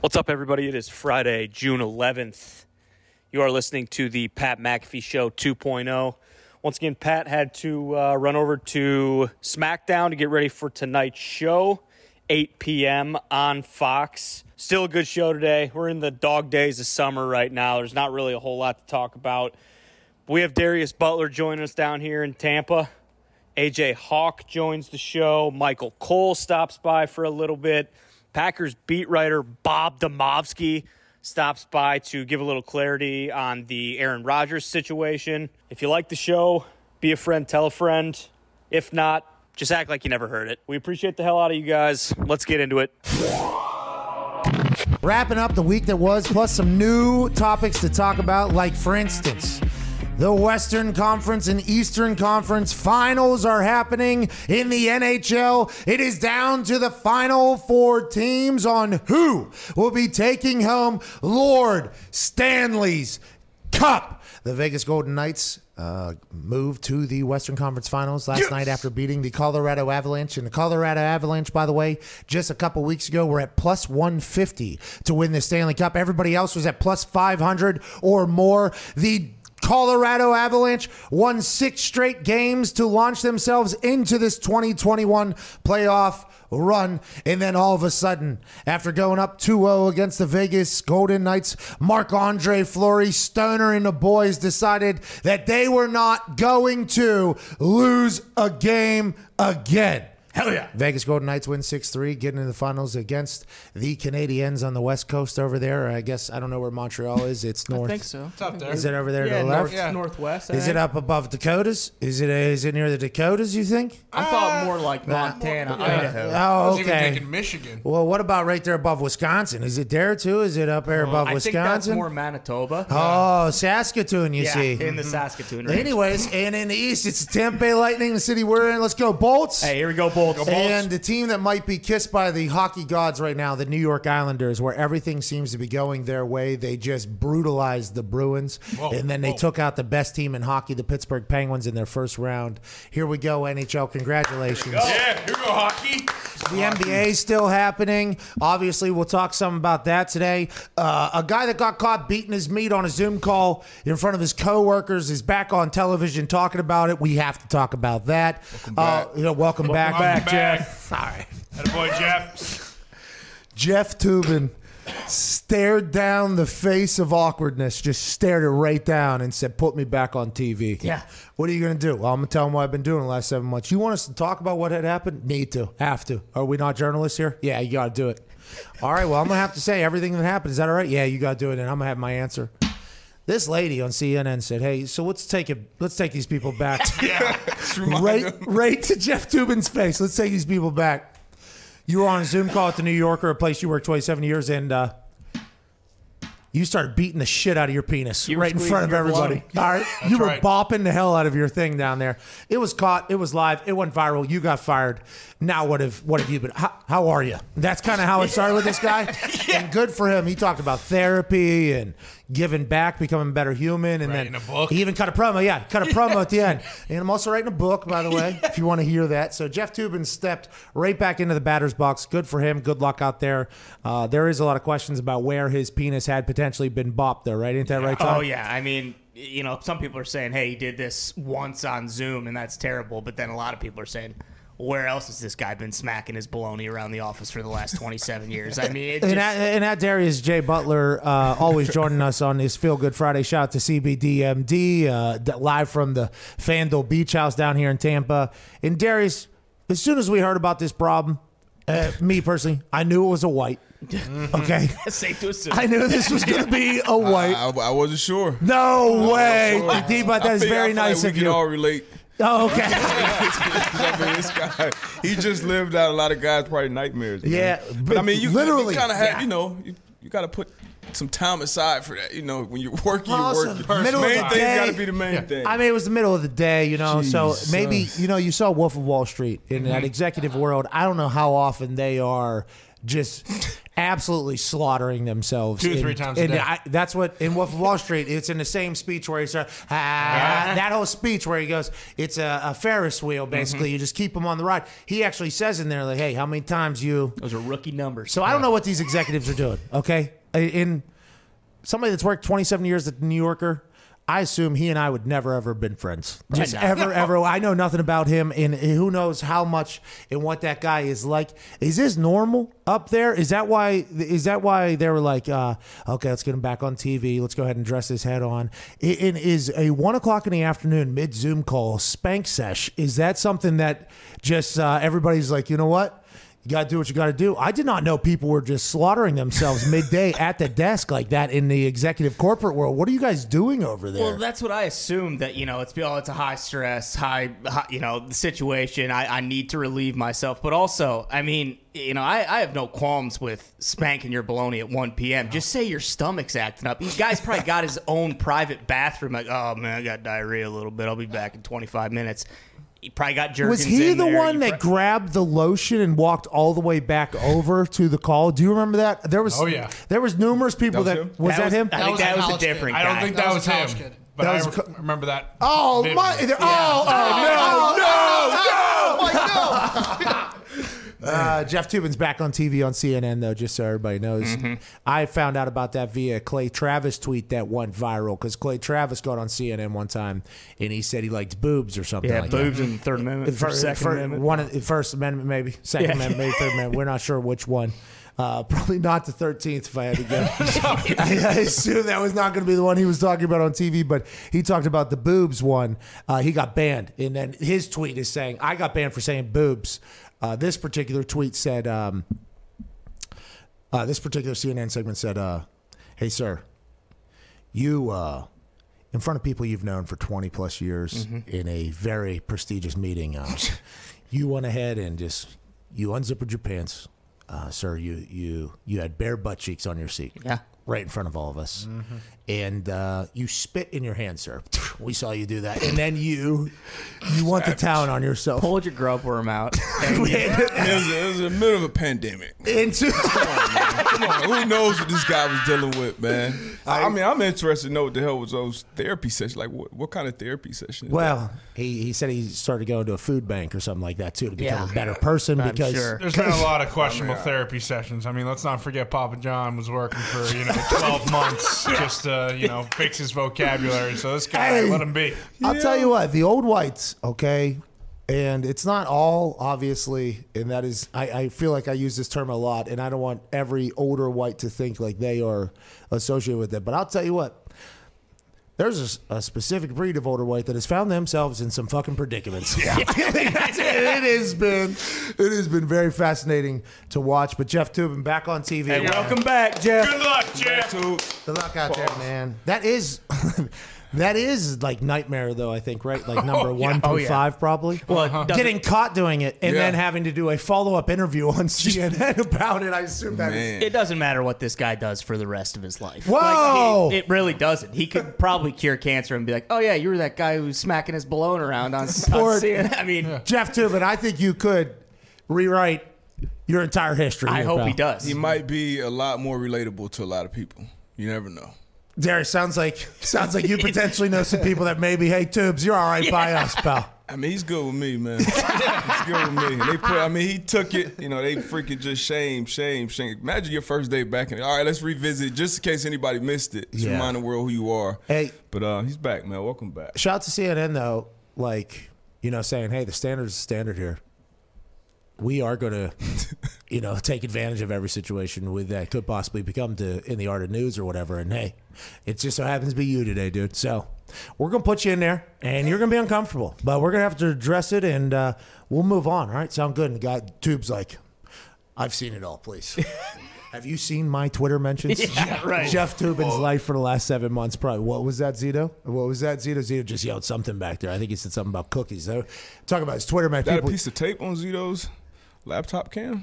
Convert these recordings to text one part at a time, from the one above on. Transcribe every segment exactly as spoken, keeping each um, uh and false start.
What's up, everybody? It is Friday, June eleventh. You are listening to the Pat McAfee Show two point oh. Once again, Pat had to uh, run over to SmackDown to get ready for tonight's show, eight p.m. on Fox. Still a good show today. We're in the dog days of summer right now. There's not really a whole lot to talk about. We have Darius Butler joining us down here in Tampa. A J Hawk joins the show. Michael Cole stops by for a little bit. Packers beat writer Bob Domovsky stops by to give a little clarity on the Aaron Rodgers situation. If you like the show, be a friend, tell a friend. If not, just act like you never heard it. We appreciate the hell out of you guys. Let's get into it. Wrapping up the week that was, plus some new topics to talk about, like, for instance, the Western Conference and Eastern Conference finals are happening in the N H L. It is down to the final four teams on who will be taking home Lord Stanley's Cup. The Vegas Golden Knights uh, moved to the Western Conference Finals last yes. night after beating the Colorado Avalanche. And the Colorado Avalanche, by the way, just a couple weeks ago, were at plus one fifty to win the Stanley Cup. Everybody else was at plus five hundred or more. The Colorado Avalanche won six straight games to launch themselves into this twenty twenty-one playoff run. And then all of a sudden, after going up two oh against the Vegas Golden Knights, Marc-Andre Fleury, Stoner, and the boys decided that they were not going to lose a game again. Hell yeah. Vegas Golden Knights win six three, getting into the finals against the Canadiens on the West Coast over there. I guess, I don't know where Montreal is. It's north. I think so. It's up there. Is it over there yeah, to the left? North, yeah. Northwest. I Is think. it up above Dakotas? Is it is it near the Dakotas, you think? I uh, thought more like Montana, more, Idaho. Uh, oh, I was okay. even thinking Michigan. Well, what about right there above Wisconsin? Is it there, too? Is it up there above I Wisconsin? I think that's more Manitoba. Oh, Saskatoon, you yeah, see. in the Saskatoon range. Anyways, and in the East, it's the Tampa Bay Lightning, the city we're in. Let's go, Bolts. Hey, here we go, Bolts. Go, Bolts. And the team that might be kissed by the hockey gods right now, the New York Islanders, where everything seems to be going their way. They just brutalized the Bruins, whoa, and then they whoa. took out the best team in hockey, the Pittsburgh Penguins, in their first round. Here we go, N H L. Congratulations. Here yeah, here we go, hockey. The N B A is still happening. Obviously, we'll talk some about that today. Uh, a guy that got caught beating his meat on a Zoom call in front of his coworkers is back on television talking about it. We have to talk about that. Welcome back. Uh, you know, welcome, welcome back. back, back, Jeff. All right. Attaboy, Jeff. Jeff Toobin stared down the face of awkwardness, just stared it right down and said, put me back on T V. Yeah. What are you going to do? Well, I'm going to tell him what I've been doing the last seven months. You want us to talk about what had happened? Need to. Have to. Are we not journalists here? Yeah, you got to do it. All right, well, I'm going to have to say everything that happened. Is that all right? Yeah, you got to do it, and I'm going to have my answer. This lady on C N N said, hey, so let's take it. Let's take these people back. yeah. right, right to Jeff Toobin's face. Let's take these people back. You were on a Zoom call at the New Yorker, a place you worked twenty-seven years, and uh, you started beating the shit out of your penis you right in front of everybody. All right, That's you were right. bopping the hell out of your thing down there. It was caught. It was live. It went viral. You got fired. Now what have what have you been? How, how are you? That's kind of how it started with this guy. yeah. And good for him. He talked about therapy and giving back, becoming a better human, and writing then a book. he even cut a promo. Yeah, cut a promo at the end. And I'm also writing a book, by the way, if you want to hear that. So Jeff Toobin stepped right back into the batter's box. Good for him. Good luck out there. Uh, there is a lot of questions about where his penis had potentially been bopped, though, right? Ain't that right, Tom? Oh, yeah. I mean, you know, some people are saying, hey, he did this once on Zoom, and that's terrible. But then a lot of people are saying, where else has this guy been smacking his baloney around the office for the last twenty-seven years? I mean, it just... and, at, and at Darius J. Butler, uh, always joining us on this Feel Good Friday. Shout out to C B D M D, uh, live from the Fandle Beach House down here in Tampa. And Darius, as soon as we heard about this problem, uh, me personally, I knew it was a white. Okay, safe to assume. I knew this was going to be a white. I, I, I wasn't sure. No way, sure. D. But that is very nice like of we you. We can all relate. Oh, okay. I mean, this guy, he just lived out a lot of guys' probably nightmares. Man. Yeah, but I mean, you literally, you kind of have, yeah. you know, you, you got to put some time aside for that. You know, when you're working, you're Awesome. working. Middle main of the thing day. got to be the main Yeah. thing. I mean, it was the middle of the day, you know, Jesus. so maybe, you know, you saw Wolf of Wall Street in Mm-hmm. that executive world. I don't know how often they are just absolutely slaughtering themselves. Two, in- three times a and day. I, that's what in Wolf of Wall Street. It's in the same speech where he said ah, that whole speech where he goes, "It's a, a Ferris wheel. Basically, you just keep them on the ride." He actually says in there, like, "Hey, how many times you?" Those are rookie numbers. So I don't know what these executives are doing. Okay, in somebody that's worked twenty-seven years at the New Yorker. I assume he and I would never ever been friends. Just no. ever, ever. I know nothing about him, and who knows how much and what that guy is like. Is this normal up there? Is that why? Is that why they were like, uh, okay, let's get him back on T V. Let's go ahead and dress his head on. And is a one o'clock in the afternoon mid Zoom call spank sesh? Is that something that just uh, everybody's like, you know what? You got to do what you got to do. I did not know people were just slaughtering themselves midday at the desk like that in the executive corporate world. What are you guys doing over there? Well, that's what I assumed, that, you know, it's, oh, it's a high stress, high, high you know, situation. I, I need to relieve myself. But also, I mean, you know, I, I have no qualms with spanking your baloney at one p.m. Just say your stomach's acting up. This guy's probably got his own private bathroom. Like, oh, man, I got diarrhea a little bit. I'll be back in twenty-five minutes. He probably got Jergens Was he in the there. one You that pro- grabbed the lotion and walked all the way back over to the call? Do you remember that? There was Oh, yeah. there was numerous people That that was was him? that, him? I think was that a was a college kid. different I guy. don't think That that, was was a college him. kid. But That I was a re- co- remember that. Oh vividly. my! Oh, oh, no, no, no! Uh, Jeff Tubin's back on T V on C N N, though, just so everybody knows. Mm-hmm. I found out about that via Clay Travis tweet that went viral, because Clay Travis got on C N N one time and he said he liked boobs or something Yeah, like boobs that. in the Third Amendment, Fir- Second fir- Amendment. One of- First Amendment, maybe. Second Yeah. Amendment, maybe Third Amendment. We're not sure which one. Uh, probably not the thirteenth, if I had to guess. I assume that was not going to be the one he was talking about on T V, but he talked about the boobs one. Uh, he got banned. And then his tweet is saying, I got banned for saying boobs. Uh, this particular tweet said, um, uh, this particular C N N segment said, uh, hey, sir, you, uh, in front of people you've known for twenty plus years in a very prestigious meeting, uh, you went ahead and just, you unzippered your pants. Uh, sir, you, you, you had bare butt cheeks on your seat. Yeah. Right in front of all of us. And uh, you spit in your hand, sir. We saw you do that. And then you you want the town on yourself. Pulled your grub worm out. It was, it was in the middle of a pandemic. Into Come on, who knows what this guy was dealing with, man? I, I mean, I'm interested to know what the hell was those therapy sessions. Like, what, what kind of therapy session? is Well, he, he said he started going to a food bank or something like that, too, to become Yeah. a better person. I'm because sure. There's been a lot of questionable therapy sessions. I mean, let's not forget Papa John was working for, you know, twelve months just to, you know, fix his vocabulary. So this guy, Hey. let him be. I'll tell you what, the old whites, okay, and it's not all, obviously, and that is, I, I feel like I use this term a lot, and I don't want every older white to think like they are associated with it, but I'll tell you what, there's a, a specific breed of older white that has found themselves in some fucking predicaments. Yeah. That's it. It has been, it has been very fascinating to watch, but Jeff Tubin back on T V. Hey, welcome back, Jeff. Good luck, Jeff. Good luck out there, man. That is, that is like nightmare, though. I think, right? Like number one Oh, through yeah. five, probably. Well, it doesn't- Getting caught doing it and Yeah. then having to do a follow up interview on C N N about it. I assume that is. Man. It doesn't matter what this guy does for the rest of his life. Whoa! Like, he- it really doesn't. He could probably cure cancer and be like, "Oh yeah, you were that guy who was smacking his balloon around on, on Sport. C N N." I mean, Jeff Tubin, I think you could rewrite your entire history. I here, hope pal. he does. He might be a lot more relatable to a lot of people. You never know. Darius, sounds like sounds like you potentially know some people that maybe, hey, Tubes, you're all right by us, pal. I mean, he's good with me, man. He's good with me. And they put, I mean, he took it. You know, they freaking just shame, shame, shame. Imagine your first day back in. All right, let's revisit just in case anybody missed it. Just Yeah. remind the world who you are. Hey. But uh, he's back, man. Welcome back. Shout out to C N N, though, like, you know, saying, hey, the standard is the standard here. We are going to, you know, take advantage of every situation with that could possibly become to in the art of news or whatever. And hey, it just so happens to be you today, dude. So we're going to put you in there and you're going to be uncomfortable, but we're going to have to address it and uh, we'll move on. All right. Sound good. And the guy, Tube's like, I've seen it all, please. Have you seen my Twitter mentions? Yeah, right. Jeff Tubin's life for the last seven months, probably. What was that, Zito? What was that, Zito? Zito just yelled something back there. I think he said something about cookies. Though. Talking about his Twitter mentions. Got a People, piece of tape on Zito's laptop cam?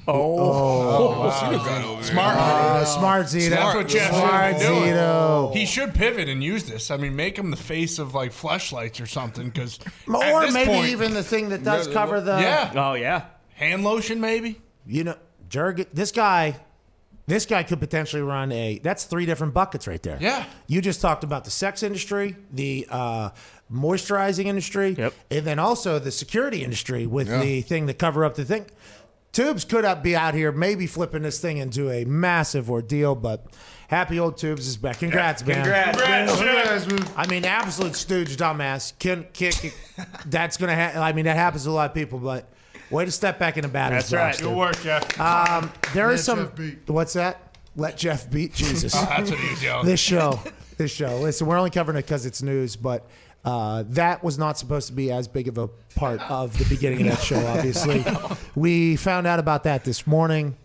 oh, Zito got over there. Smart. uh, smart Zito. That's what Jeff Smart should be doing. Zito. He should pivot and use this. I mean, make him the face of like fleshlights or something. Because Or maybe even the thing that does Yeah, cover the. yeah, oh yeah. hand lotion maybe. You know, Jurgen, this guy, This guy could potentially run a. That's three different buckets right there. Yeah. You just talked about the sex industry, the uh, moisturizing industry, Yep. and then also the security industry with Yeah. the thing to cover up the thing. Tubes could up be out here maybe flipping this thing into a massive ordeal, but happy old Tubes is back. Congrats, man. Congrats. Congrats, I mean, absolute stooge, dumbass. Can kick. That's gonna. Ha- I mean, that happens to a lot of people, but way to step back in the batter's That's right. box, Good dude. work, Jeff. Um, there is Let some. Jeff beat. What's that? Let Jeff beat Jesus. Oh, that's what he's yelling. This show, this show. Listen, we're only covering it because it's news, but uh, that was not supposed to be as big of a part of the beginning of that show. Obviously, we found out about that this morning,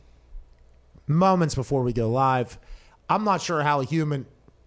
moments before we go live. I'm not sure how a human.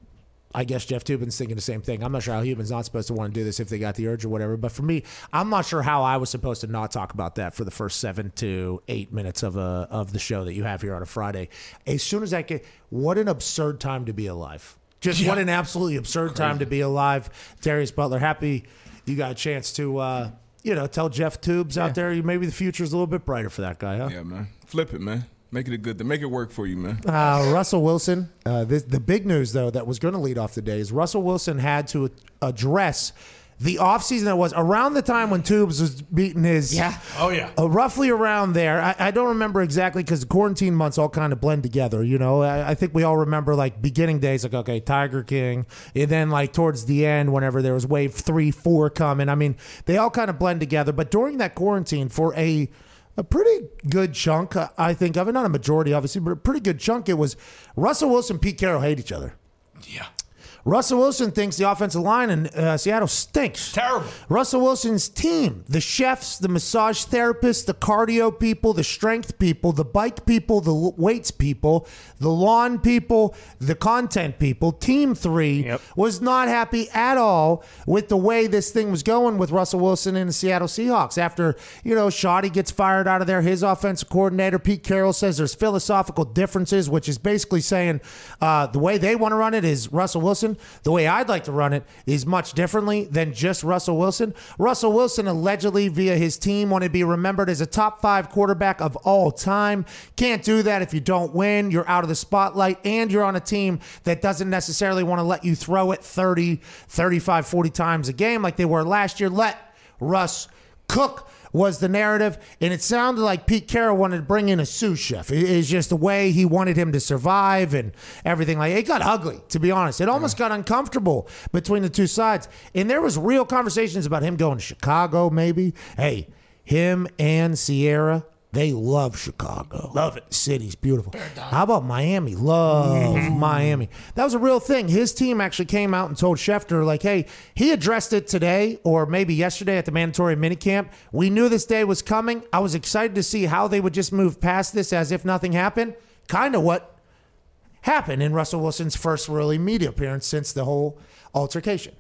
I guess Jeff Tubin's thinking the same thing. I'm not sure how humans not supposed to want to do this if they got the urge or whatever. But for me, I'm not sure how I was supposed to not talk about that for the first seven to eight minutes of a of the show that you have here on a Friday. As soon as I get, what an absurd time to be alive. Just what an absolutely absurd time to be alive. Darius Butler, happy you got a chance to, uh, you know, tell Jeff Tubes out there maybe the future's a little bit brighter for that guy, huh? Yeah, man. Flip it, man. Make it a good thing. Make it work for you, man. Uh, Russell Wilson. Uh, this, the big news, though, that was going to lead off the day is Russell Wilson had to address the offseason that was around the time when Tubes was beating his. Yeah. Oh, yeah. Uh, roughly around there. I, I don't remember exactly because the quarantine months all kind of blend together. You know, I, I think we all remember like beginning days, like, okay, Tiger King. And then like towards the end, whenever there was wave three, four coming. I mean, they all kind of blend together. But during that quarantine, for a. A pretty good chunk, uh, I think of it. Not a majority, obviously, but a pretty good chunk. It was Russell Wilson, Pete Carroll hate each other. Yeah. Russell Wilson thinks the offensive line in uh, Seattle stinks. Terrible. Russell Wilson's team, the chefs, the massage therapists, the cardio people, the strength people, the bike people, the weights people, the lawn people, the content people, team three Yep. was not happy at all with the way this thing was going with Russell Wilson and the Seattle Seahawks. After, you know, Shoddy gets fired out of there, his offensive coordinator, Pete Carroll, says there's philosophical differences, which is basically saying uh, the way they want to run it is Russell Wilson. The way I'd like to run it is much differently than just Russell Wilson. Russell Wilson allegedly via his team wanted to be remembered as a top five quarterback of all time. Can't do that if you don't win. You're out of the spotlight and you're on a team that doesn't necessarily want to let you throw it thirty, thirty-five, forty times a game like they were last year. Let Russ cook was the narrative, and it sounded like Pete Carroll wanted to bring in a sous chef. It- It's just the way he wanted him to survive and everything. Like it got ugly, to be honest. It almost got uncomfortable between the two sides, and there was real conversations about him going to Chicago. Maybe, hey, him and Sierra. They love Chicago. Love it. City's beautiful. How about Miami? Love Miami. That was a real thing. His team actually came out and told Schefter, like, hey, he addressed it today or maybe yesterday at the mandatory minicamp. We knew this day was coming. I was excited to see how they would just move past this as if nothing happened. Kind of what happened in Russell Wilson's first really media appearance since the whole altercation.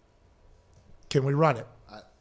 Can we run it?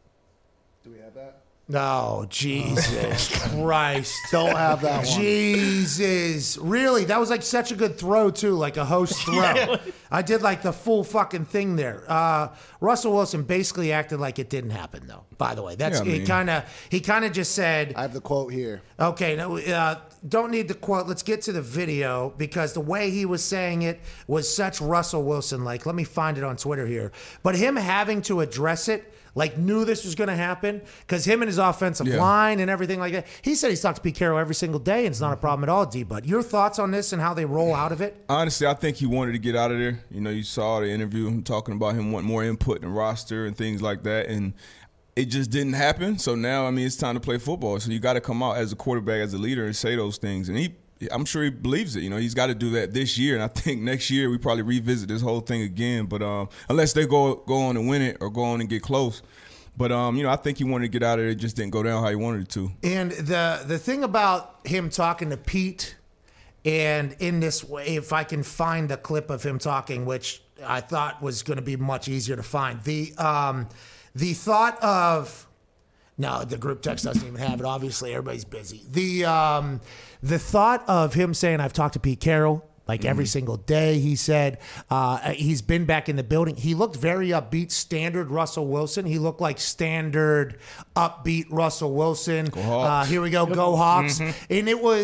Do we have that? No, Jesus Christ. Don't have that one. Jesus. Really? That was like such a good throw, too, like a host throw. I did like the full fucking thing there. Uh, Russell Wilson basically acted like it didn't happen, though, by the way. That's Yeah, I it mean- kind of he kind of just said, I have the quote here. okay, no, uh, don't need the quote. Let's get to the video because the way he was saying it was such Russell Wilson like. Let me find it on Twitter here. But him having to address it, like knew this was going to happen because him and his offensive Yeah. line and everything like that. He said he's talked to Pete Carroll every single day and it's not a problem at all, D-Bud. Your thoughts on this and how they roll out of it? Honestly, I think he wanted to get out of there. You know, you saw the interview him talking about him wanting more input in the roster and things like that, and it just didn't happen. So now, I mean, it's time to play football. So you got to come out as a quarterback, as a leader, and say those things. And he, I'm sure he believes it. You know, he's got to do that this year. And I think next year we probably revisit this whole thing again. But um, unless they go go on and win it or go on and get close. But, um, you know, I think he wanted to get out of there. It just didn't go down how he wanted it to. And the the thing about him talking to Pete, and in this way, if I can find the clip of him talking, which I thought was going to be much easier to find, the um, the thought of no, the group text doesn't even have it. Obviously, everybody's busy. The um, the thought of him saying, "I've talked to Pete Carroll." Like every single day, he said uh, he's been back in the building. He looked very upbeat, standard Russell Wilson. He looked like standard upbeat Russell Wilson. Hawks. Uh, here we go, go Hawks. And it was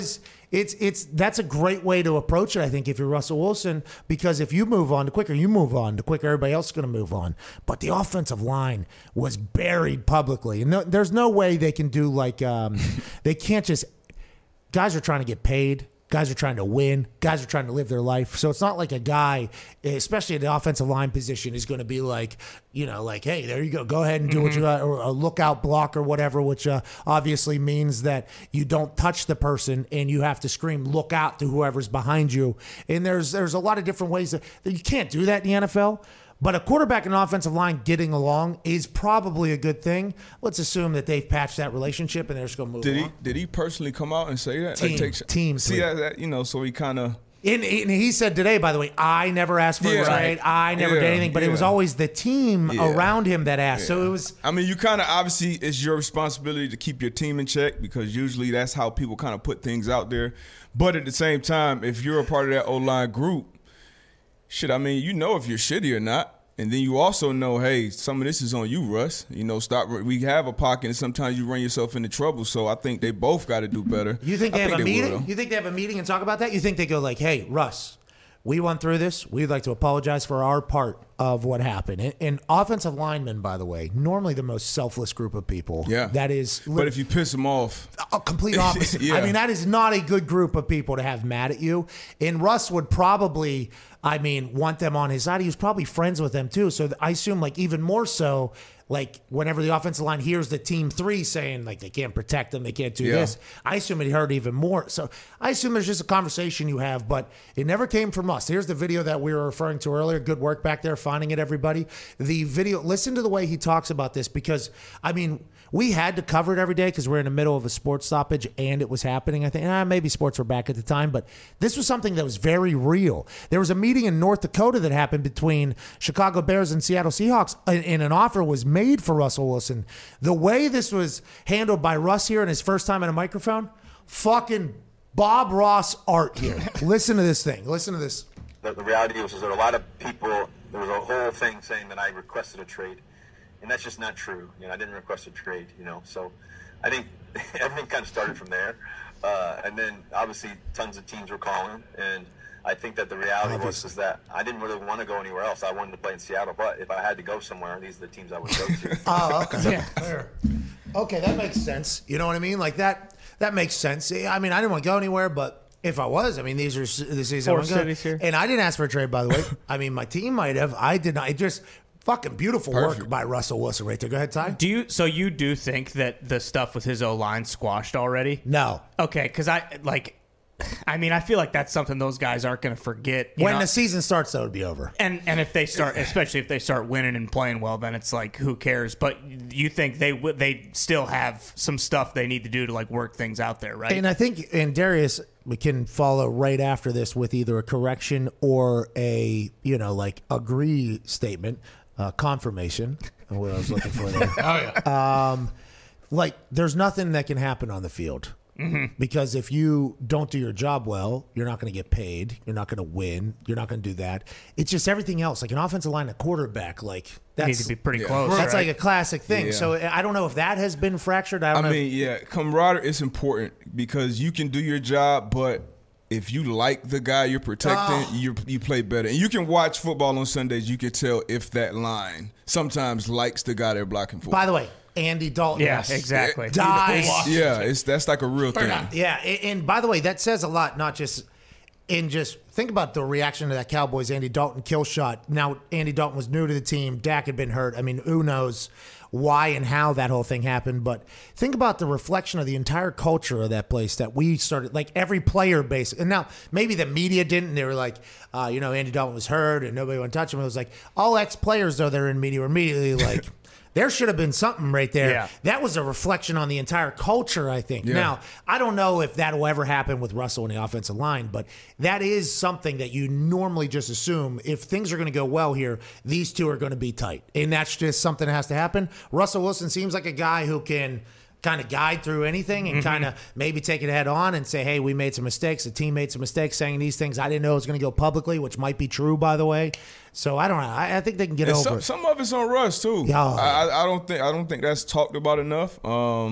it's it's that's a great way to approach it, I think, if you're Russell Wilson, because if you move on, the quicker you move on, the quicker everybody else is going to move on. But the offensive line was buried publicly, and no, there's no way they can do like um, they can't just. Guys are trying to get paid. Guys are trying to win. Guys are trying to live their life. So it's not like a guy, especially at the offensive line position, is going to be like, you know, like, hey, there you go. Go ahead and do mm-hmm. what you got, or a lookout block or whatever, which uh, obviously means that you don't touch the person and you have to scream, look out to whoever's behind you. And there's there's a lot of different ways that, that you can't do that in the N F L. But a quarterback and an offensive line getting along is probably a good thing. Let's assume that they've patched that relationship and they're just going to move did on. He, did he personally come out and say that? Team, like, take, team see that, that, you know, so he kind of. And, and he said today, by the way, I never asked for yeah, a trade. right. I never yeah, did anything. But yeah. it was always the team yeah. around him that asked. Yeah. So it was. I mean, you kind of obviously it's your responsibility to keep your team in check because usually that's how people kind of put things out there. But at the same time, if you're a part of that O-line group, shit, I mean, you know if you're shitty or not. And then you also know, hey, some of this is on you, Russ. You know, stop. We have a pocket, and sometimes you run yourself into trouble. So I think they both got to do better. You think they I have think a they meeting? will. You think they have a meeting and talk about that? You think they go like, hey, Russ, we went through this. We'd like to apologize for our part of what happened. And, and offensive linemen, by the way, normally the most selfless group of people. Yeah. That is. But if you piss them off. A complete opposite. yeah. I mean, that is not a good group of people to have mad at you. And Russ would probably, I mean, want them on his side. He was probably friends with them too. So I assume like even more so, like whenever the offensive line hears the team three saying like they can't protect them, they can't do Yeah. this, I assume it hurt even more. So I assume there's just a conversation you have, but it never came from us. Here's the video that we were referring to earlier. Good work back there finding it, everybody. The video, listen to the way he talks about this because, I mean, we had to cover it every day because we're in the middle of a sports stoppage and it was happening. I think ah, maybe sports were back at the time, but this was something that was very real. There was a meeting in North Dakota that happened between Chicago Bears and Seattle Seahawks, and, and an offer was made for Russell Wilson. The way this was handled by Russ here in his first time at a microphone, fucking Bob Ross art here. Listen to this thing. Listen to this. The, the reality was, is that a lot of people, there was a whole thing saying that I requested a trade. And that's just not true. You know, I didn't request a trade, you know. So I think everything kind of started from there. Uh, and then obviously tons of teams were calling. And I think that the reality was is that I didn't really want to go anywhere else. I wanted to play in Seattle. But if I had to go somewhere, these are the teams I would go to. Oh, okay. Yeah. Fair. Okay, that makes sense. You know what I mean? Like that that makes sense. I mean, I didn't want to go anywhere, but if I was, I mean, these are the cities I Four want to go. cities here. And I didn't ask for a trade, by the way. I mean, my team might have. I did not. It just fucking beautiful Perfect. work by Russell Wilson right there. Go ahead, Ty. Do you? So you do think that the stuff with his O line squashed already? No. Okay, because I like. I mean, I feel like that's something those guys aren't going to forget. you When know? the season starts, though, it'll be over. And and if they start, especially if they start winning and playing well, then it's like who cares? But you think they w- they still have some stuff they need to do to like work things out there, right? And I think, and Darius, we can follow right after this with either a correction or a, you know, like agree statement, uh, confirmation. What I was looking for there. Oh yeah. Um, like, there's nothing that can happen on the field. Mm-hmm. Because if you don't do your job well, you're not going to get paid. You're not going to win. You're not going to do that. It's just everything else. Like an offensive line, a quarterback, like They need that's to be pretty Yeah. close. that's right? like a classic thing. Yeah. So I don't know if that has been fractured. I I don't know. mean, yeah, camaraderie is important because you can do your job, but if you like the guy you're protecting, Oh. you you play better. And you can watch football on Sundays. You can tell if that line sometimes likes the guy they're blocking for. By the way, Andy Dalton. yeah, yes. exactly. Dies. Yeah, it's that's like a real thing. Yeah, and, and by the way, that says a lot. Not just in just think about the reaction to that Cowboys Andy Dalton kill shot. Now Andy Dalton was new to the team. Dak had been hurt. I mean, who knows why and how that whole thing happened? But think about the reflection of the entire culture of that place that we started. Like every player, basically. And now maybe the media didn't. They were like, uh, you know, Andy Dalton was hurt and nobody would touch him. It was like all ex players though they're in media were immediately like. There should have been something right there. Yeah. That was a reflection on the entire culture, I think. Yeah. Now, I don't know if that will ever happen with Russell in the offensive line, but that is something that you normally just assume if things are going to go well here, these two are going to be tight. And that's just something that has to happen. Russell Wilson seems like a guy who can kind of guide through anything and mm-hmm. kind of maybe take it head on and say, hey, we made some mistakes. The team made some mistakes saying these things. I didn't know it was going to go publicly, which might be true, by the way. So I don't know. I, I think they can get And over some, it. some of it's on Russ too. Yeah. I, I don't think I don't think that's talked about enough. Um,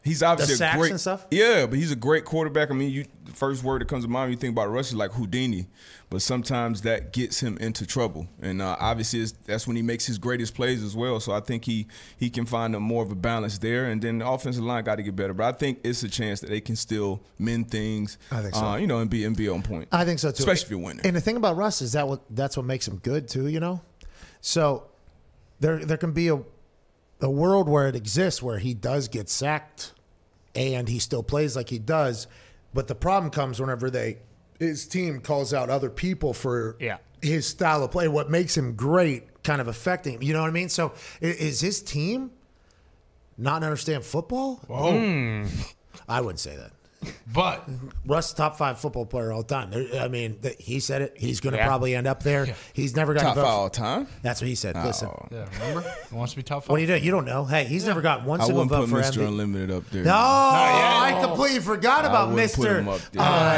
He's obviously The sacks a great and stuff? Yeah, but he's a great quarterback. I mean, you the first word that comes to mind when you think about Russ is like Houdini, but sometimes that gets him into trouble, and uh, obviously it's, that's when he makes his greatest plays as well. So I think he he can find a more of a balance there, and then the offensive line got to get better. But I think it's a chance that they can still mend things. I think so. Uh, you know, and be and be on point. I think so too, especially if you're winning. And the thing about Russ is that what that's what makes him good too. You know, so there there can be a a world where it exists where he does get sacked and he still plays like he does, but the problem comes whenever they his team calls out other people for Yeah. his style of play. What makes him great, kind of affecting him. You know what I mean? So i- is his team not understand football? Whoa. I wouldn't say that. But Russ, top five football player all time. There, I mean, th- he said it. He's going to Yeah. probably end up there. He's never got Top to five vote. all time. That's what he said. Listen, yeah, remember? He wants to be top five. what do you do? You don't know. Hey, he's never got one I single wouldn't vote put for Mister M V P. Unlimited up there. No, I completely forgot about wouldn't put Mister him up there.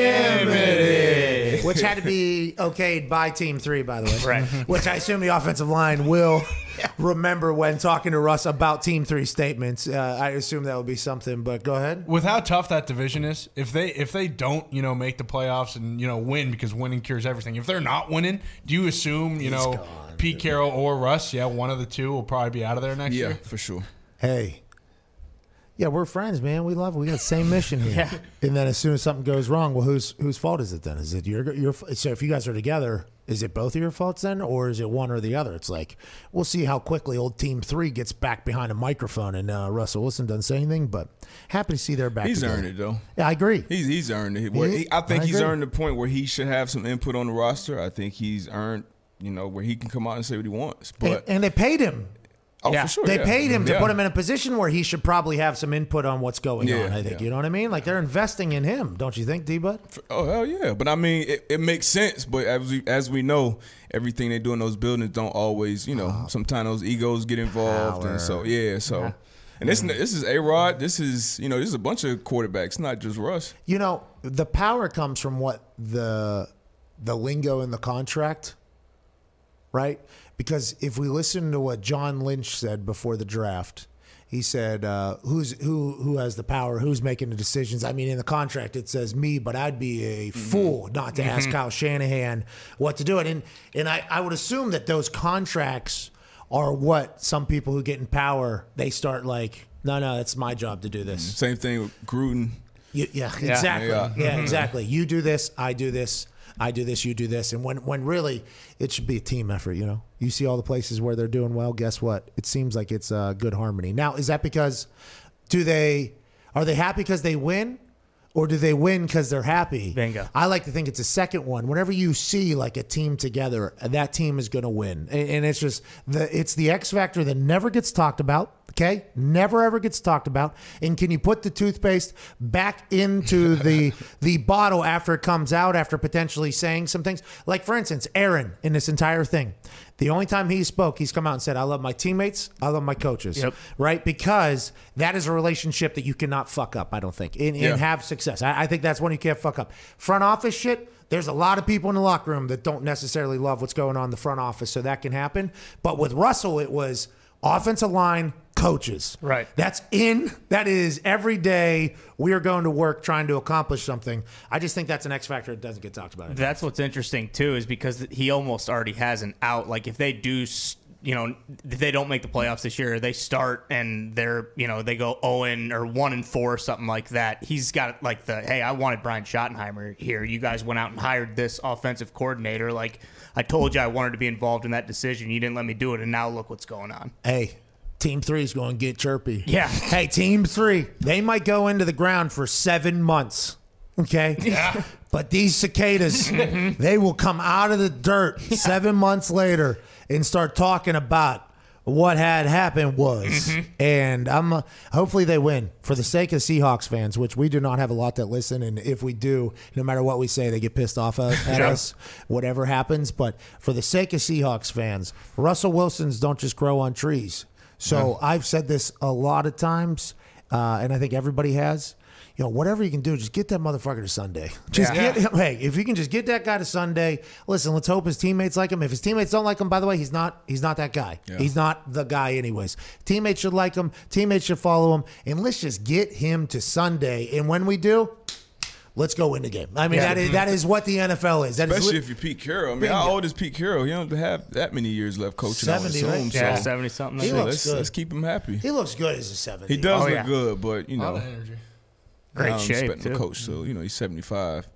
Unlimited, which had to be okayed by Team Three, by the way. Right. Which I assume the offensive line will remember when talking to Russ about Team Three statements. Uh, I assume that would be something. But go ahead. With how tough that division is, if they if they don't, you know, make the playoffs and, you know, win because winning cures everything. If they're not winning, do you assume, you know, gone, Pete Carroll or Russ, yeah, one of the two will probably be out of there next Yeah, year? for sure. Hey. Yeah, we're friends, man. We love it. We got the same mission here. Yeah. And then as soon as something goes wrong, well, whose whose fault is it then? Is it your your? So if you guys are together, is it both of your faults then, or is it one or the other? It's like we'll see how quickly old Team Three gets back behind a microphone and uh, Russell Wilson doesn't say anything. But happy to see they're back. He's together. earned it though. Yeah, I agree. He's he's earned it. Where He- he, I think I he's agree. earned the point where he should have some input on the roster. I think he's earned, you know, where he can come out and say what he wants. And, But and they paid him. oh, Yeah. for sure, They yeah. paid him to Yeah. put him in a position where he should probably have some input on what's going Yeah, on. I think yeah. you know what I mean. Like they're investing in him, don't you think, D-Bud? Oh hell yeah! But I mean, it, it makes sense. But as we as we know, everything they do in those buildings don't always, you know, sometimes those egos get involved, Power. and so yeah, so. And this this is A-Rod. This is you know this is a bunch of quarterbacks, not just Russ. You know, the power comes from what the the lingo in the contract, right? Because if we listen to what John Lynch said before the draft, he said, uh, "Who's who? Who has the power? Who's making the decisions?" I mean, in the contract it says me, but I'd be a fool not to ask Kyle Shanahan what to do. And and I, I would assume that those contracts are what some people who get in power they start like, no, no, it's my job to do this. Same thing with Gruden. You, yeah, exactly. Yeah. Yeah, exactly. You do this, I do this, I do this, you do this, and when when really it should be a team effort. You know, you see all the places where they're doing well. Guess what? It seems like it's uh, good harmony. Now, is that because do they are they happy because they win? Or do they win because they're happy? Bingo. I like to think it's a second one. Whenever you see like a team together, that team is going to win, and, and it's just the it's the X factor that never gets talked about. Okay, never ever gets talked about. And can you put the toothpaste back into the the bottle after it comes out, after potentially saying some things? Like for instance, Aaron in this entire thing, the only time he spoke, he's come out and said, "I love my teammates, I love my coaches." Yep. Right, because that is a relationship that you cannot fuck up. I don't think, and, Yeah. and have success. I, I think that's one you can't fuck up. Front office shit. There's a lot of people in the locker room that don't necessarily love what's going on in the front office, so that can happen. But with Russell, it was offensive line, coaches. Right. That's in. That is every day we are going to work trying to accomplish something. I just think that's an X factor that doesn't get talked about. That's what's interesting too, is because he almost already has an out. Like if they do, s- you know, if they don't make the playoffs this year, they start and they're, you know, they go zero and or one and four, or something like that. He's got like the, hey, I wanted Brian Schottenheimer here. You guys went out and hired this offensive coordinator. Like I told you, I wanted to be involved in that decision. You didn't let me do it, and now look what's going on. Hey, Team Three is going to get chirpy. Yeah. Hey, Team Three, they might go into the ground for seven months. Okay. Yeah. But these cicadas, they will come out of the dirt seven months later and start talking about what had happened was. And I'm uh, hopefully they win for the sake of Seahawks fans, which we do not have a lot that listen. And if we do, no matter what we say, they get pissed off at, at us, whatever happens. But for the sake of Seahawks fans, Russell Wilsons don't just grow on trees. So I've said this a lot of times, uh, and I think everybody has. you know, whatever you can do, just get that motherfucker to Sunday. Just Yeah. get him. Hey, if you can just get that guy to Sunday, listen, let's hope his teammates like him. If his teammates don't like him, by the way, he's not he's not that guy. Yeah. He's not the guy anyways. Teammates should like him. Teammates should follow him. And let's just get him to Sunday. And when we do, let's go win the game. I mean, Yeah. that is that is what the N F L is. That Especially is if you're Pete Carroll. I mean, how old is Pete Carroll? He don't have that many years left coaching. I would seventy, right? assume, Yeah, so seventy something. He shit, looks let's, good. let's keep him happy. he looks good as a seventy. He does Oh, look yeah. good, but you A lot know, of energy. Great I'm shape, respecting the too. coach, so you know he's seventy-five.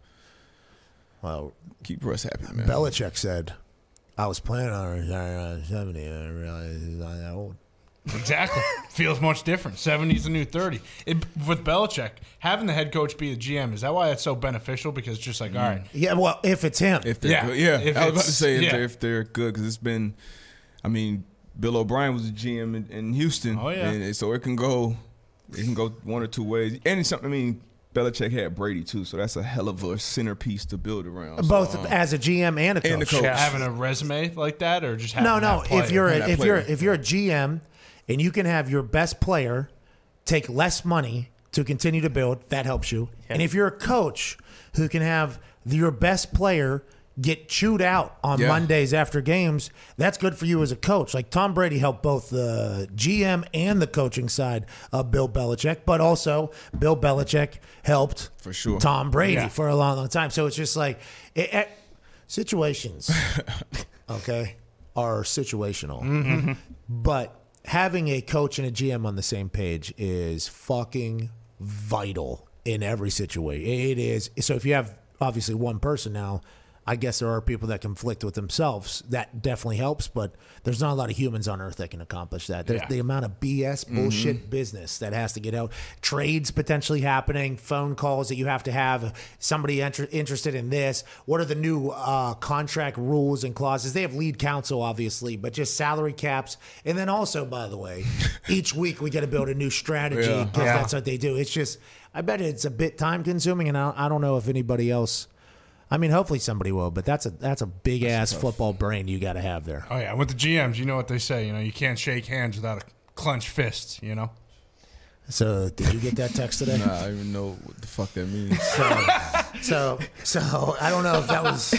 Well, Keep Russ happy, man. Belichick said, I was planning on retiring at seventy, and I realized he's not that old. Exactly. Feels much different. seventy is the new thirty. It, with Belichick, having the head coach be a G M, is that why it's so beneficial? Because it's just like, all right, Yeah, well, if it's him. If they're Yeah, good. Yeah, if I was about to it's- say if, yeah. they're, if they're good, because it's been, I mean, Bill O'Brien was a G M in, in Houston. Oh, yeah. And so it can go, it can go one or two ways. And it's something, I mean, Belichick had Brady too, so that's a hell of a centerpiece to build around. So, Both um, as a G M and a coach. And the coach. yeah, having a resume like that, or just having No, no. that player? If you're a, That if you're player. if you're a G M and you can have your best player take less money to continue to build, that helps you. And if you're a coach who can have your best player get chewed out on Yeah. Mondays after games, that's good for you as a coach. Like Tom Brady helped both the G M and the coaching side of Bill Belichick, but also Bill Belichick helped For sure. Tom Brady Yeah. for a long, long time. So it's just like it, it- situations, okay, are situational. But having a coach and a G M on the same page is fucking vital in every situation. It is. So if you have obviously one person now, I guess there are people that conflict with themselves. That definitely helps, but there's not a lot of humans on earth that can accomplish that. There's Yeah. the amount of B S bullshit business that has to get out. Trades potentially happening, phone calls that you have to have, somebody inter- interested in this. What are the new uh, contract rules and clauses? They have lead counsel, obviously, but just salary caps. And then also, by the way, each week we got to build a new strategy Yeah. because Yeah. that's what they do. It's just, I bet it's a bit time consuming, and I, I don't know if anybody else. I mean, hopefully somebody will, but that's a that's a big ass football brain you got to have there. Oh yeah, with the G Ms, you know what they say. You know, you can't shake hands without a clenched fist. You know. So, did you get that text today? Nah, I don't even know what the fuck that means. So, so I don't know if that was.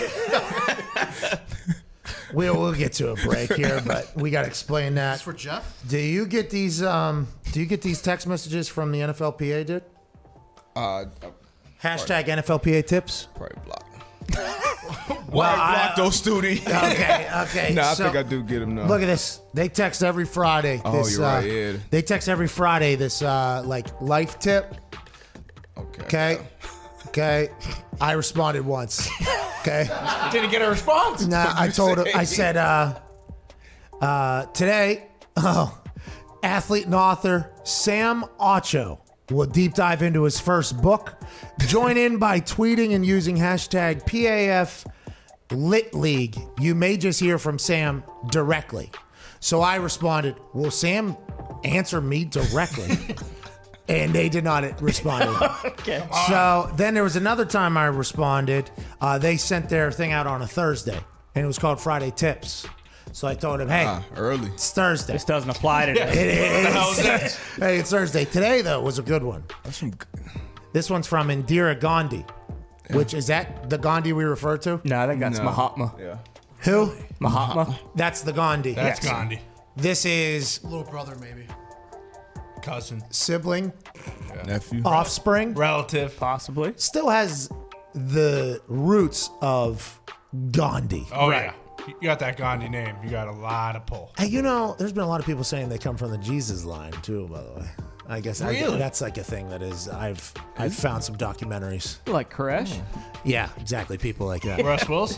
We'll we'll get to a break here, but we got to explain that. For Jeff? Do you get these? Um, do you get these text messages from the N F L P A, dude? Uh, I Hashtag N F L P A tips. probably block. Well, I- block those students. Okay, okay. Nah, I so- think I do get them now. Look at this. They text every Friday. Oh, This, you're right, uh, yeah. They text every Friday this uh, like life tip. okay. Okay. Okay. I responded once. Okay. Didn't get a response. Nah, I told him. I said, uh, uh, today, oh, athlete and author Sam Ocho will deep dive into his first book. Join in by tweeting and using hashtag P A F Lit League. You may just hear from Sam directly. So I responded, will Sam answer me directly? And they did not respond. Okay. So then there was another time I responded. Uh, they sent their thing out on a Thursday, and it was called Friday Tips. So I told him, hey, Ah, early. it's Thursday. This doesn't apply today. It is. the hell is that? Hey, it's Thursday. Today, though, was a good one. That's some. This one's from Indira Gandhi, which is that the Gandhi we refer to? No, I think that's No. Mahatma. Yeah. Who? Mahatma. That's the Gandhi. That's Yes. Gandhi. This is Little brother, maybe. Cousin. sibling, Nephew. offspring. Relative. Possibly. Still has the roots of Gandhi. Oh yeah. You got that Gandhi name. You got a lot of pull. Hey, you know, there's been a lot of people saying they come from the Jesus line too. By the way, I guess I, Really? that's like a thing that is. I've I've found some documentaries. Like Koresh. Yeah, exactly. People like that. Russ Wilson.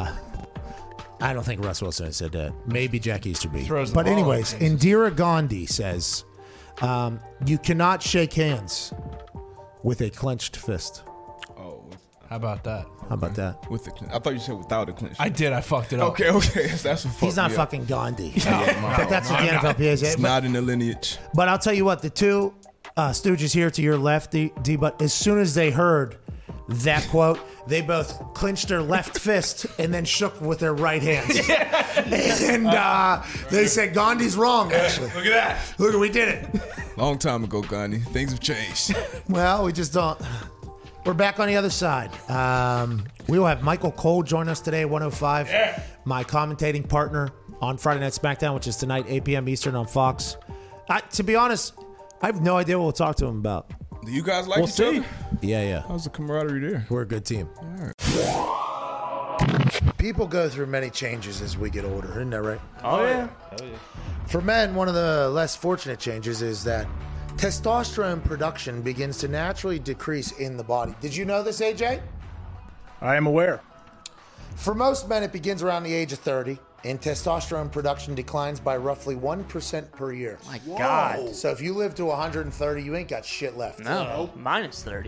I don't think Russ Wilson said that. Maybe Jack Easterby. Throws the But ball anyways, at things. Indira Gandhi says, um, "You cannot shake hands with a clenched fist." Oh, with, How about that? How about that? with the clinch. I thought you said without the clinch. I did. I fucked it up. okay, okay. That's, that's what fucked He's not me up. fucking Gandhi. Yeah, But that's what no, the I'm N F L P A is. It's But, not in the lineage. but I'll tell you what, the two uh, stooges here to your left, D, D, but as soon as they heard that quote, they both clinched their left fist and then shook with their right hands. And uh, they said, Gandhi's wrong, actually. Look at that. Look, we did it. Long time ago, Gandhi. Things have changed. Well, we just don't. We're back on the other side. Um, we will have Michael Cole join us today, one oh five. Yeah. My commentating partner on Friday Night SmackDown, which is tonight, eight p.m. Eastern on Fox. I, to be honest, I have no idea what we'll talk to him about. Do you guys like We'll each see. other? Yeah, yeah. How's the camaraderie there? We're a good team. People go through many changes as we get older, isn't that right? Oh, yeah. For men, one of the less fortunate changes is that testosterone production begins to naturally decrease in the body. Did you know this, A J? I am aware. For most men, it begins around the age of thirty, and testosterone production declines by roughly one percent per year. My God. So if you live to one hundred thirty, you ain't got shit left. No, minus thirty.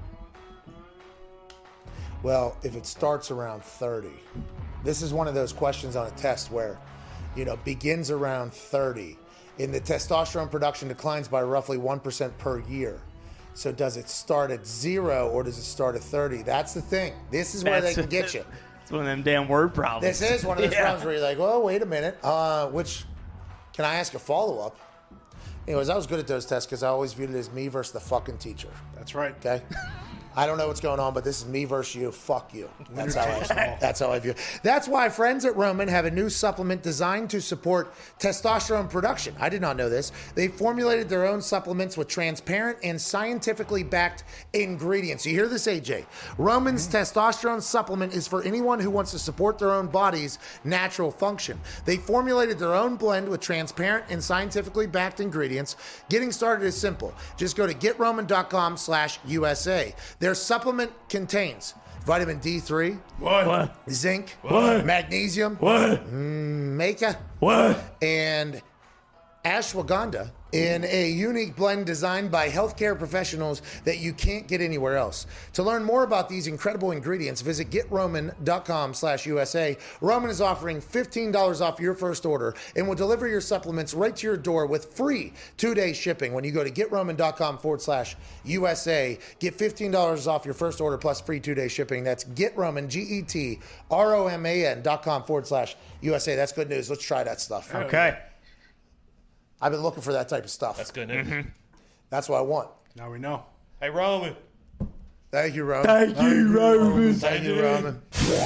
Well, if it starts around thirty, this is one of those questions on a test where, you know, begins around thirty, and the testosterone production declines by roughly one percent per year. So does it start at zero or does it start at thirty? That's the thing. This is where That's- they can get you. It's one of them damn word problems. This is one of those Yeah. problems where you're like, well, wait a minute. Uh, which, can I ask a follow-up? Anyways, I was good at those tests because I always viewed it as me versus the fucking teacher. That's right. Okay? I don't know what's going on, but this is me versus you. Fuck you. That's how I, that's how I view it. That's why friends at Roman have a new supplement designed to support testosterone production. I did not know this. They formulated their own supplements with transparent and scientifically backed ingredients. You hear this, A J? Roman's testosterone supplement is for anyone who wants to support their own body's natural function. They formulated their own blend with transparent and scientifically backed ingredients. Getting started is simple. Just go to getroman.com slash USA. Their supplement contains vitamin D three, What? What? zinc, What? magnesium, What? mm, maca, What? and ashwagandha in a unique blend designed by healthcare professionals that you can't get anywhere else. To learn more about these incredible ingredients, visit getroman.com slash USA. Roman is offering fifteen dollars off your first order and will deliver your supplements right to your door with free two-day shipping when you go to getroman.com forward slash USA. Get fifteen dollars off your first order plus free two-day shipping. That's getroman, G E T R O M A N dot com forward slash USA. That's good news. Let's try that stuff. Okay. I've been looking for that type of stuff. That's good news. Mm-hmm. That's what I want. Now we know. Hey, Roman. Thank you, Roman. Thank you, Roman. Thank you, Roman.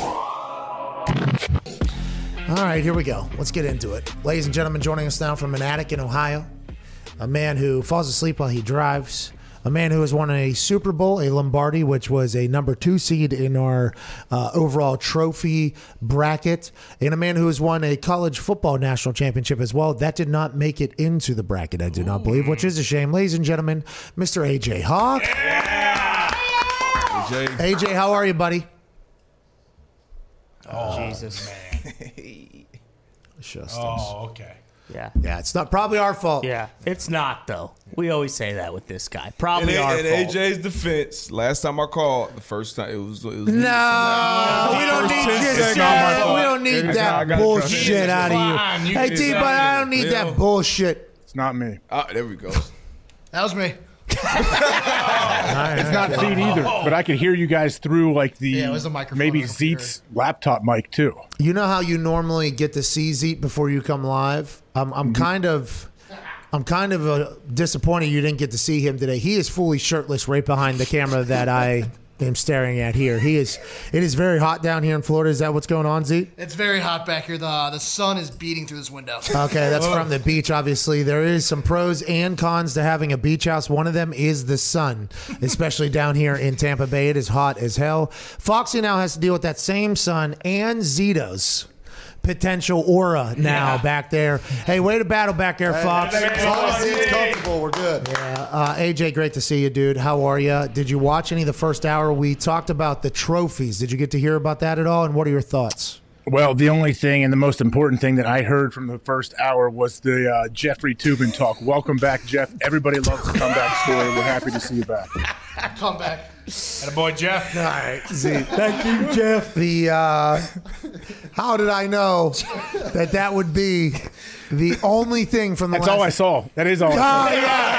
All right, here we go. Let's get into it. Ladies and gentlemen, joining us now from an attic in Ohio, a man who falls asleep while he drives, a man who has won a Super Bowl, a Lombardi, which was a number two seed in our uh, overall trophy bracket, and a man who has won a college football national championship as well. That did not make it into the bracket, I do not believe, which is a shame. Ladies and gentlemen, Mister A J Hawk. A J. A J, how are you, buddy? Oh, Jesus. It's just us. Oh, okay. Yeah. Yeah, it's not probably our fault. Yeah. It's not, though. We always say that with this guy. In, Probably our in fault. A J's defense, last time I called, the first time it was. It was No, we don't First need ten this seconds. shit. Not my fault. We don't need It is not. I that gotta bullshit trust you. out of Fine, you. you Hey, can T, do but I don't need Yeah. that bullshit. It's not me. Ah, there we go. That was me. It's not Zeke either, but I could hear you guys through like the Yeah, it was a microphone maybe on the computer. Zeke's laptop mic too. You know how you normally get to see Zeke before you come live? I'm, I'm kind of, I'm kind of uh, disappointed you didn't get to see him today. He is fully shirtless right behind the camera that I am staring at here. He is. It is very hot down here in Florida. Is that what's going on, Zeke? It's very hot back here. The the sun is beating through this window. Okay, that's from the beach, obviously. There is some pros and cons to having a beach house. One of them is the sun, especially down here in Tampa Bay. It is hot as hell. Foxy now has to deal with that same sun and Zito's potential aura now back there. Hey, way to battle back there, Fox. As long as it's comfortable, we're good. Uh, A J, great to see you, dude. How are you? Did you watch any of the first hour? We talked about the trophies. Did you get to hear about that at all? And what are your thoughts? Well, the only thing and the most important thing that I heard from the first hour was the uh, Jeffrey Tubin talk. Welcome back, Jeff. Everybody loves the comeback story. We're happy to see you back. Come back. And a boy Jeff. All right, Zeke. Thank you, Jeff. The uh, how did I know that that would be the only thing from the That's last? all I saw. That is all. Oh I saw. yeah. No,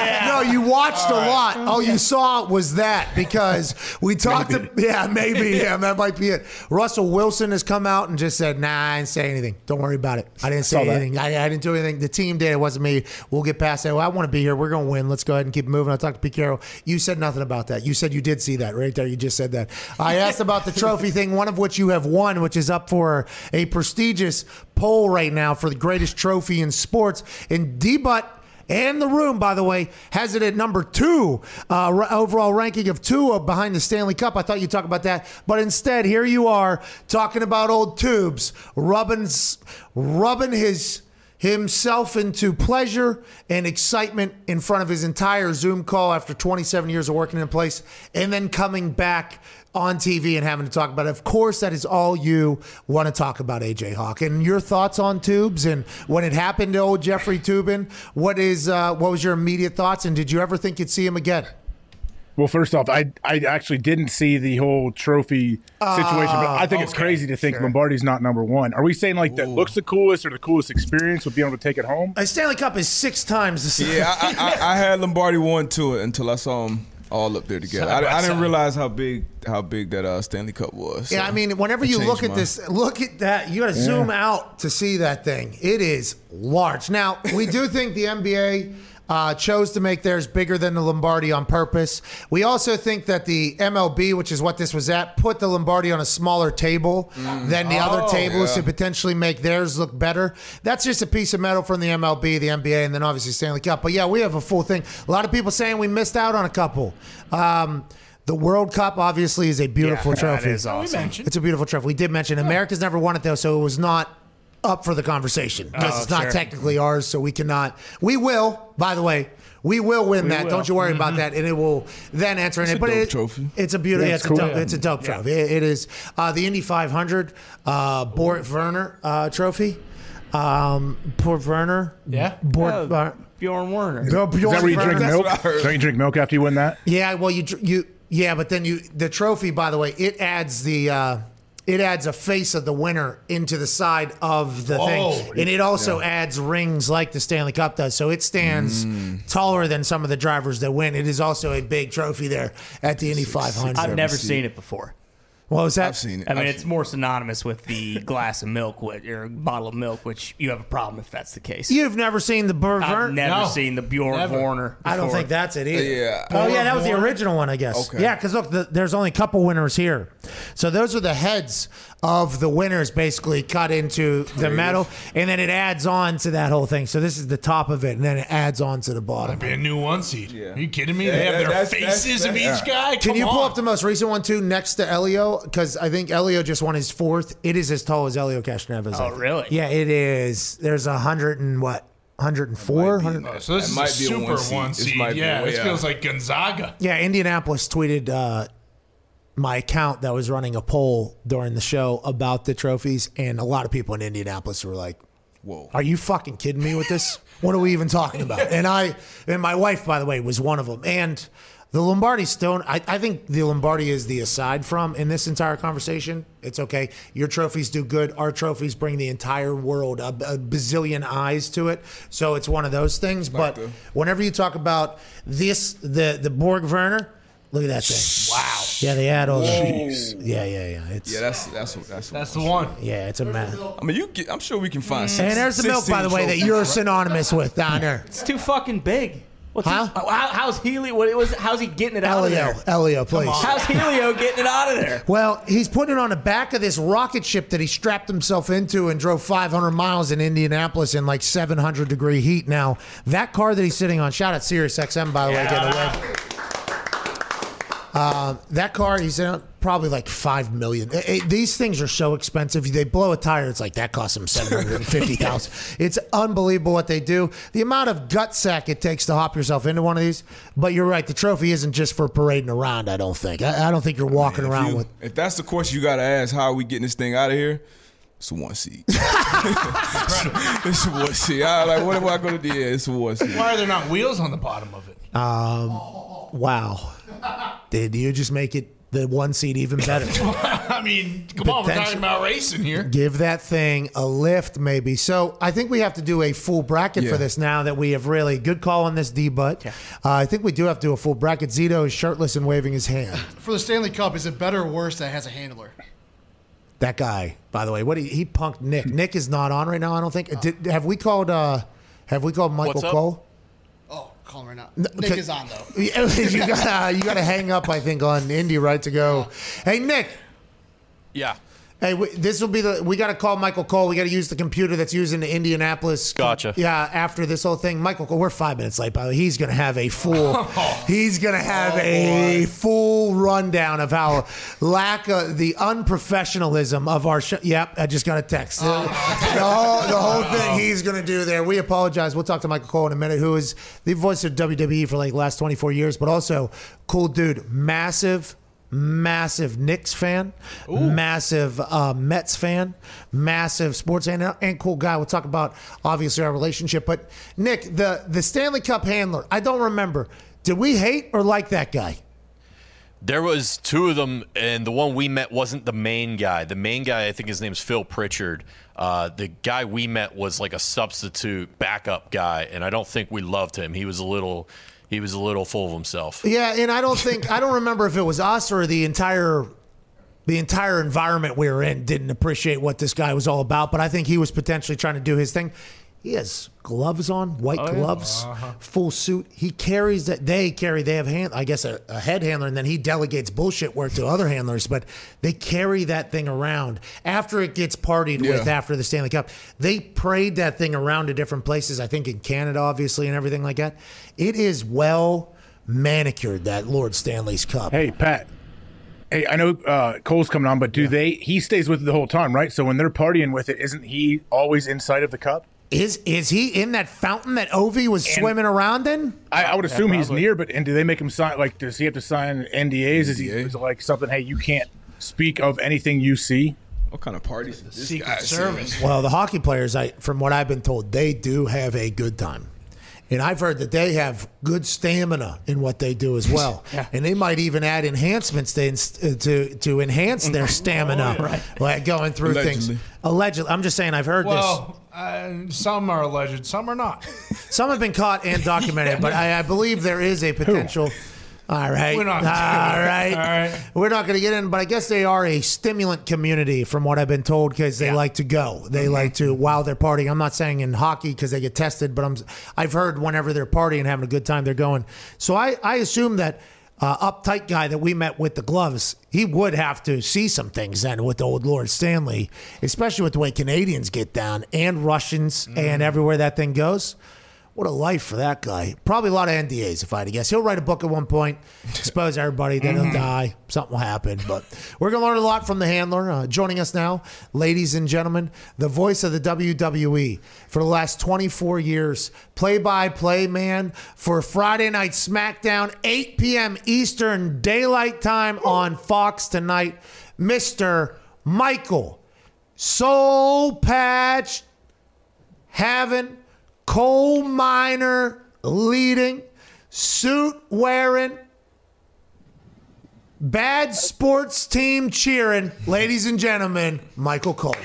you watched a lot. All you saw was that because we talked. To, yeah, maybe. Yeah, that might be it. Russell Wilson has come out and just said, "Nah, I didn't say anything. Don't worry about it. I didn't say anything. I, I didn't do anything. The team did. It wasn't me. We'll get past that. Well, I want to be here. We're going to win. Let's go ahead and keep moving." I talked to Pete Carroll. You said nothing about that. You said you did see that right there. You just said that. I asked about the trophy thing, one of which you have won, which is up for a prestigious poll right now for the greatest trophy in sports. And D-Butt and the room, by the way, has it at number two, uh, overall ranking of two behind the Stanley Cup. I thought you'd talk about that. But instead, here you are talking about old Tubes, rubbing, rubbing his himself into pleasure and excitement in front of his entire Zoom call after twenty-seven years of working in place, and then coming back on T V and having to talk about it. Of course, that is all you want to talk about, A J Hawk. And your thoughts on Tubes and when it happened to old Jeffrey Toobin, what is uh, what was your immediate thoughts, and did you ever think you'd see him again? Well, first off, I I actually didn't see the whole trophy situation, but I think okay. it's crazy to think Sure. Lombardi's not number one. Are we saying like that looks the coolest or the coolest experience with being able to take it home? A Stanley Cup is six times the size. Yeah, I, I, I had Lombardi one to it until I saw them all up there together. I, I didn't realize how big how big that uh, Stanley Cup was. Yeah, so I mean, whenever it you changed look at my- this, look at that. You got to zoom out to see that thing. It is large. Now, we do think the N B A uh, chose to make theirs bigger than the Lombardi on purpose. We also think that the M L B, which is what this was at, put the Lombardi on a smaller table than the other tables yeah. to potentially make theirs look better. That's just a piece of metal from the M L B, the N B A, and then obviously Stanley Cup. But yeah, we have a full thing. A lot of people saying we missed out on a couple. Um, The World Cup obviously is a beautiful Yeah, trophy. that is awesome. It's a beautiful trophy. We did mention America's never won it though, so it was not up for the conversation because Oh, it's not sure. technically ours, so we cannot. We will, by the way, we will win that. will. Don't you worry about that, and it will then answer in It's it. a But dope it, trophy. it's a beautiful. Yeah, it's, it's a cool. dope, it's a dope trophy. It, it is uh, the Indy five hundred uh, Bort Werner uh, trophy. Um, Bort Werner. Yeah? Bort. Oh, Uh, Bjorn Werner. Go Is that where you drink Werner. milk? what I heard. Don't you drink milk after you win that? Yeah, well, you dr- you yeah, but then you the trophy. By the way, it adds the uh, it adds a face of the winner into the side of the thing, and it also adds rings like the Stanley Cup does. So it stands taller than some of the drivers that win. It is also a big trophy there at the Indy five hundred. I've never see seen it. it before. What was that? I've seen it. I mean, I've it's seen more synonymous with the glass of milk which, or bottle of milk, which you have a problem if that's the case. You've never seen the Burt I've Werner? never No, seen the Bjorn never. Werner. I don't before. think that's it either. Yeah. Oh yeah, that was the Warner? original one, I guess. Okay. Yeah, because look, the, there's only a couple winners here, so those are the heads of the winners, basically cut into the metal, and then it adds on to that whole thing. So this is the top of it, and then it adds on to the bottom. Be a new one seed. Yeah. Are you kidding me? Yeah, they have that- their that's- faces that's- of each yeah. guy. Can Come you pull on. up the most recent one too, next to Elio? Because I think Elio just won his fourth. It is as tall as Elio Castroneves. I Oh, think. really? Yeah, it is. There's a hundred and what? Hundred and four. Might be. Oh, so this It is might a be a super one seed. one This seed. might be Yeah, way this out. feels like Gonzaga. Yeah, Indianapolis tweeted uh, my account that was running a poll during the show about the trophies, and a lot of people in Indianapolis were like, Whoa. "Are you fucking kidding me with this? What are we even talking about?" And I, and my wife, by the way, was one of them. And the Lombardi Stone, I, I think the Lombardi is the aside from in this entire conversation. It's okay. Your trophies do good. Our trophies bring the entire world a, a bazillion eyes to it. So it's one of those things. But the- whenever you talk about this, the the Borg Werner, look at that thing. Wow. Yeah, they add all the. Yeah, yeah, yeah. It's Yeah, yeah, that's that's what that's what That's the one. it's a mess. I mean, you get, I'm sure we can find. Six, And there's the milk, by the way, that sixteen you're trophies. synonymous with down there. It's too fucking big. What's Huh? he, how, how's Helio? What it was? How's he getting it out of Elio, there? Elio, please. How's Helio getting it out of there? Well, he's putting it on the back of this rocket ship that he strapped himself into and drove five hundred miles in Indianapolis in like seven hundred degree heat. Now, that car that he's sitting on, shout out Sirius X M, by the way, getting away. Uh, that car, he's in probably like five million. Eh, eh, these things are so expensive. They blow a tire, it's like that costs them seven hundred and fifty thousand. It's unbelievable what they do. The amount of gut sack it takes to hop yourself into one of these. But you're right, the trophy isn't just for parading around. I don't think. I, I don't think you're walking If around you- with. If that's the question you got to ask, how are we getting this thing out of here? It's a one seed. It's a one seed. I, like, what am I going to do? Yeah, it's a one seed. Why are there not wheels on the bottom of it? Wow. Did you just make it the one seed even better. I mean, come on, we're talking about racing here. Give that thing a lift, maybe. So I think we have to do a full bracket Yeah. for this now that we have really good call on this D-Butt. Uh, I think we do have to do a full bracket. Zito is shirtless and waving his hand. For the Stanley Cup, is it better or worse that it has a handler? That guy, by the way, what he, he punked Nick. Nick is not on right now, I don't think. Did, have we called? Uh, have we called Michael What's up? Cole? Oh, call him right now. Nick okay. is on, though. you gotta you gotta hang up, I think, on Indy, right, to go. Hey, Nick. Yeah. Hey, we, this will be the. We got to call Michael Cole. We got to use the computer that's using the Indianapolis. Gotcha. Yeah, after this whole thing, Michael Cole. We're five minutes late, by the way. He's gonna have a full. he's gonna have Oh, a boy. full rundown of how lack of the unprofessionalism of our show. Yep, I just got a text. Oh. the whole the whole thing he's gonna do there. We apologize. We'll talk to Michael Cole in a minute, who is the voice of W W E for like the last twenty-four years, but also cool dude, massive. Massive Knicks fan, massive uh, Mets fan, massive sports fan, and cool guy. We'll talk about obviously our relationship. But Nick, the the Stanley Cup handler, I don't remember. Did we hate or like that guy? There was two of them, and the one we met wasn't the main guy. The main guy, I think his name's Phil Pritchard. Uh, the guy we met was like a substitute backup guy, and I don't think we loved him. He was a little, he was a little full of himself. Yeah, and I don't think I don't remember if it was us or the entire the entire environment we were in didn't appreciate what this guy was all about. But I think he was potentially trying to do his thing. He has gloves on, white Oh, yeah. gloves, Uh-huh. full suit. He carries that. They carry. They have hand. I guess a, a head handler, and then he delegates bullshit work to other handlers. But they carry that thing around after it gets partied with Yeah. after the Stanley Cup. They parade that thing around to different places. I think in Canada, obviously, and everything like that. It is well manicured, that Lord Stanley's Cup. Hey, Pat. Hey, I know uh, Cole's coming on, but do they? He stays with it the whole time, right? So when they're partying with it, isn't he always inside of the cup? Is is he in that fountain that Ovi was swimming around in? I, I would assume he's probably. near, but and do they make him sign? Like, does he have to sign N D As? Is he N D A? is it like something? Hey, you can't speak of anything you see. What kind of parties is this Secret guy Service. Well, the hockey players, I from what I've been told, they do have a good time. And I've heard that they have good stamina in what they do as well. And they might even add enhancements to to, to enhance their stamina, Oh, right. like going through Allegedly. things. Allegedly. I'm just saying, I've heard Well, uh, some are alleged, some are not. this. Some have been caught and documented, but I, I believe there is a potential. All right. We're not- All right. All right. We're not going to get in, but I guess they are a stimulant community from what I've been told because they like to go. They like to while they're partying. I'm not saying in hockey because they get tested, but I'm I've heard whenever they're partying and having a good time, they're going. So I, I assume that uh, uptight guy that we met with the gloves, he would have to see some things then with the old Lord Stanley, especially with the way Canadians get down and Russians and everywhere that thing goes. What a life for that guy. Probably a lot of N D As, if I had to guess. He'll write a book at one point, expose everybody, then he'll die. Something will happen. But we're going to learn a lot from the handler. Uh, joining us now, ladies and gentlemen, the voice of the W W E for the last twenty-four years, play-by-play man for Friday Night SmackDown, eight p.m. Eastern Daylight Time on Fox tonight, Mister Michael Soul Patch having coal miner leading, suit wearing, bad sports team cheering, ladies and gentlemen, Michael Cole.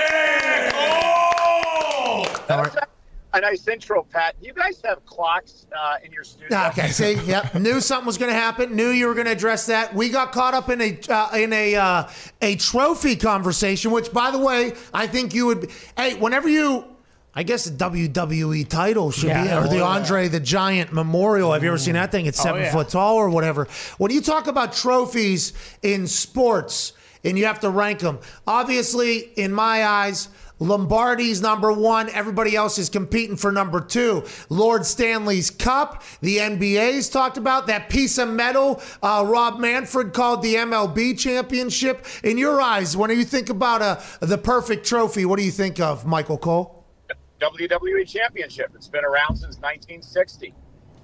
A nice intro, Pat. You guys have clocks uh, in your studio. Okay, see, yep, knew something was going to happen. Knew you were going to address that. We got caught up in a uh, in a uh, a trophy conversation, which, by the way, I think you would. Hey, whenever you. I guess the W W E title should Yeah, be, or oh, the yeah. Andre the Giant Memorial. Have you ever seen that thing? It's seven yeah. foot tall or whatever. When you talk about trophies in sports and you have to rank them, obviously, in my eyes, Lombardi's number one. Everybody else is competing for number two. Lord Stanley's Cup. The N B A's talked about that piece of metal uh, Rob Manfred called the M L B championship. In your eyes, when you think about a, the perfect trophy, what do you think of, Michael Cole? W W E Championship. It's been around since nineteen sixty.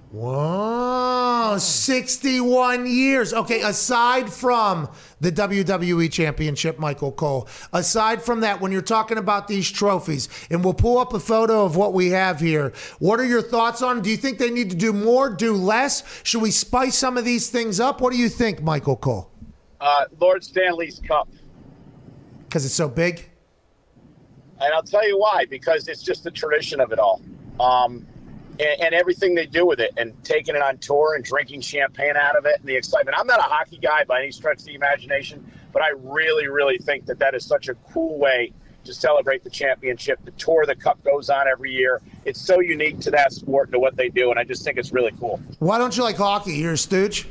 Whoa, sixty-one years. Okay, aside from the W W E Championship, Michael Cole, aside from that, when you're talking about these trophies, and we'll pull up a photo of what we have here, what are your thoughts on? Do you think they need to do more, do less? Should we spice some of these things up? What do you think, Michael Cole? Uh, Lord Stanley's Cup. Because it's so big? And I'll tell you why, because it's just the tradition of it all. Um, and, and everything they do with it, and taking it on tour and drinking champagne out of it and the excitement. I'm not a hockey guy by any stretch of the imagination, but I really, really think that that is such a cool way to celebrate the championship. The tour the Cup goes on every year. It's so unique to that sport and to what they do, and I just think it's really cool. Why don't you like hockey? You're a stooge?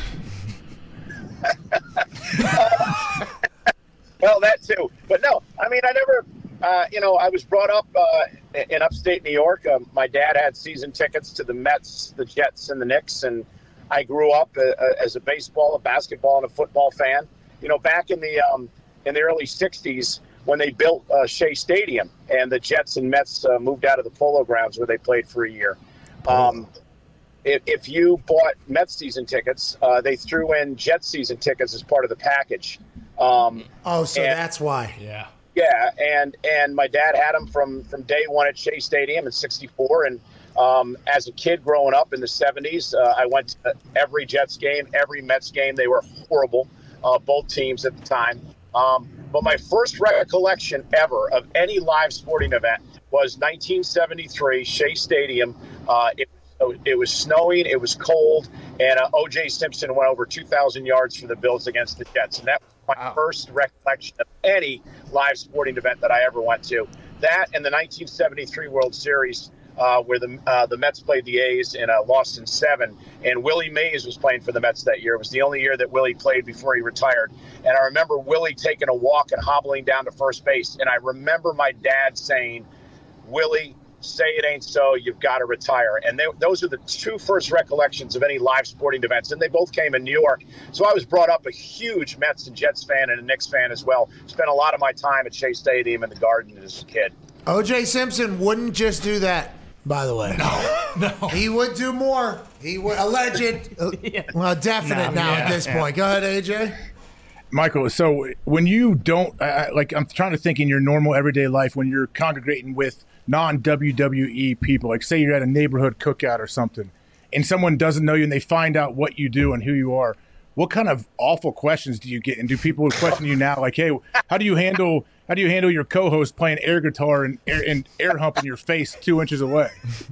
Well, that too. But no, I mean, I never, uh, you know, I was brought up uh, in upstate New York. Um, my dad had season tickets to the Mets, the Jets, and the Knicks, and I grew up uh, as a baseball, a basketball, and a football fan. You know, back in the um, in the early sixties when they built uh, Shea Stadium, and the Jets and Mets uh, moved out of the Polo Grounds where they played for a year. Um, if, if you bought Mets season tickets, uh, they threw in Jets season tickets as part of the package. Um, oh, so and, that's why. Yeah. Yeah, and and my dad had them from, from day one at Shea Stadium in sixty-four. And um, as a kid growing up in the seventies, uh, I went to every Jets game, every Mets game. They were horrible, uh, both teams at the time. Um, but my first recollection ever of any live sporting event was nineteen seventy-three, Shea Stadium. Uh, it, it was snowing, it was cold, and uh, O J Simpson went over two thousand yards for the Bills against the Jets. And that was my wow. first recollection of any live sporting event that I ever went to. That and the nineteen seventy-three World Series, uh, where the uh, the Mets played the A's and uh, lost in seven. And Willie Mays was playing for the Mets that year. It was the only year that Willie played before he retired. And I remember Willie taking a walk and hobbling down to first base. And I remember my dad saying, Willie, say it ain't so, you've got to retire. And they, those are the two first recollections of any live sporting events. And they both came in New York. So I was brought up a huge Mets and Jets fan and a Knicks fan as well. Spent a lot of my time at Shea Stadium in the Garden as a kid. O J Simpson wouldn't just do that, by the way. No, no. He would do more. He would, alleged, yeah. well, definite no, now yeah, at this yeah. point. Go ahead, A J. Michael, so when you don't, uh, like I'm trying to think in your normal everyday life when you're congregating with non-W W E people, like say you're at a neighborhood cookout or something, and someone doesn't know you and they find out what you do and who you are, what kind of awful questions do you get? And do people question you now, like, hey, how do you handle how do you handle your co-host playing air guitar and air, and air humping your face two inches away?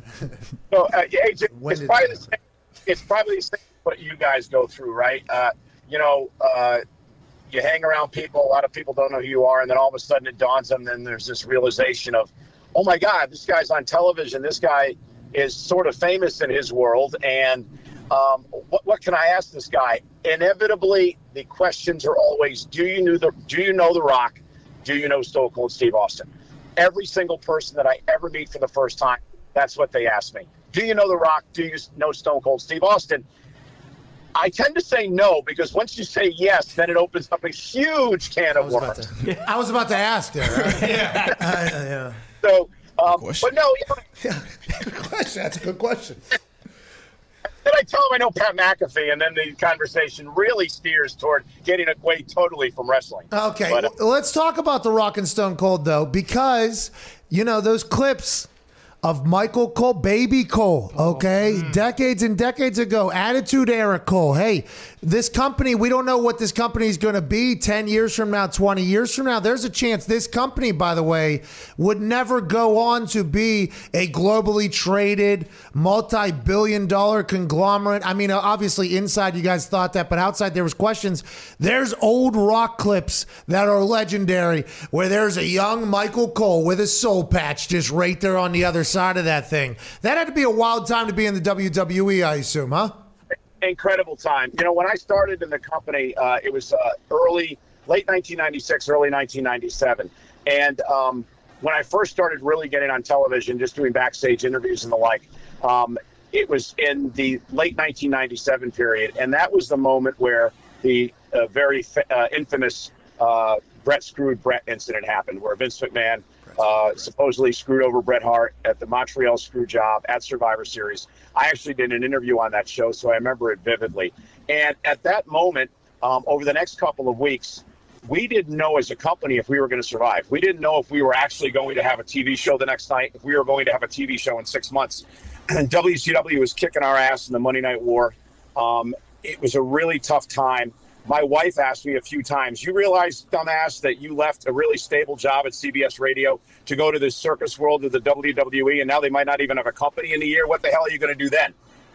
So, uh, A J, it's probably, the same, it's probably the same what you guys go through, right? Uh, you know, uh, you hang around people, a lot of people don't know who you are, and then all of a sudden it dawns on them, and then there's this realization of, oh my God, this guy's on television. This guy is sort of famous in his world. And um, what, what can I ask this guy? Inevitably, the questions are always, do you know the, do you know The Rock? Do you know Stone Cold Steve Austin? Every single person that I ever meet for the first time, that's what they ask me. Do you know The Rock? Do you know Stone Cold Steve Austin? I tend to say no, because once you say yes, then it opens up a huge can of worms. I was about to ask there. Right? yeah. Uh, yeah. So, um, but no, you know, yeah, good question. That's a good question. Then I tell him I know Pat McAfee, and then the conversation really steers toward getting away totally from wrestling. Okay, but, uh, well, let's talk about The Rock and Stone Cold, though, because, you know, those clips of Michael Cole, baby Cole, okay? Oh, mm. Decades and decades ago, Attitude Era Cole. Hey, this company, we don't know what this company is going to be ten years from now, twenty years from now. There's a chance this company, by the way, would never go on to be a globally traded, multi-billion dollar conglomerate. I mean, obviously inside you guys thought that, but outside there was questions. There's old Rock clips that are legendary where there's a young Michael Cole with a soul patch just right there on the other side of that thing. That had to be a wild time to be in the W W E, I assume, huh? Incredible time. You know, when I started in the company, uh, it was uh, early, late nineteen ninety-six, early nineteen ninety-seven. And um, when I first started really getting on television, just doing backstage interviews and the like, um, it was in the late nineteen ninety-seven period. And that was the moment where the uh, very uh, infamous uh, Brett screwed Brett incident happened, where Vince McMahon Uh, supposedly screwed over Bret Hart at the Montreal Screw Job at Survivor Series. I actually did an interview on that show, so I remember it vividly. And at that moment, um, over the next couple of weeks, we didn't know as a company if we were going to survive. We didn't know if we were actually going to have a T V show the next night, if we were going to have a T V show in six months. And W C W was kicking our ass in the Monday Night War. Um, it was a really tough time. my wife asked me a few times, you realize, dumbass, that you left a really stable job at C B S Radio to go to this circus world of the W W E, and now they might not even have a company in a year. What the hell are you going to do then?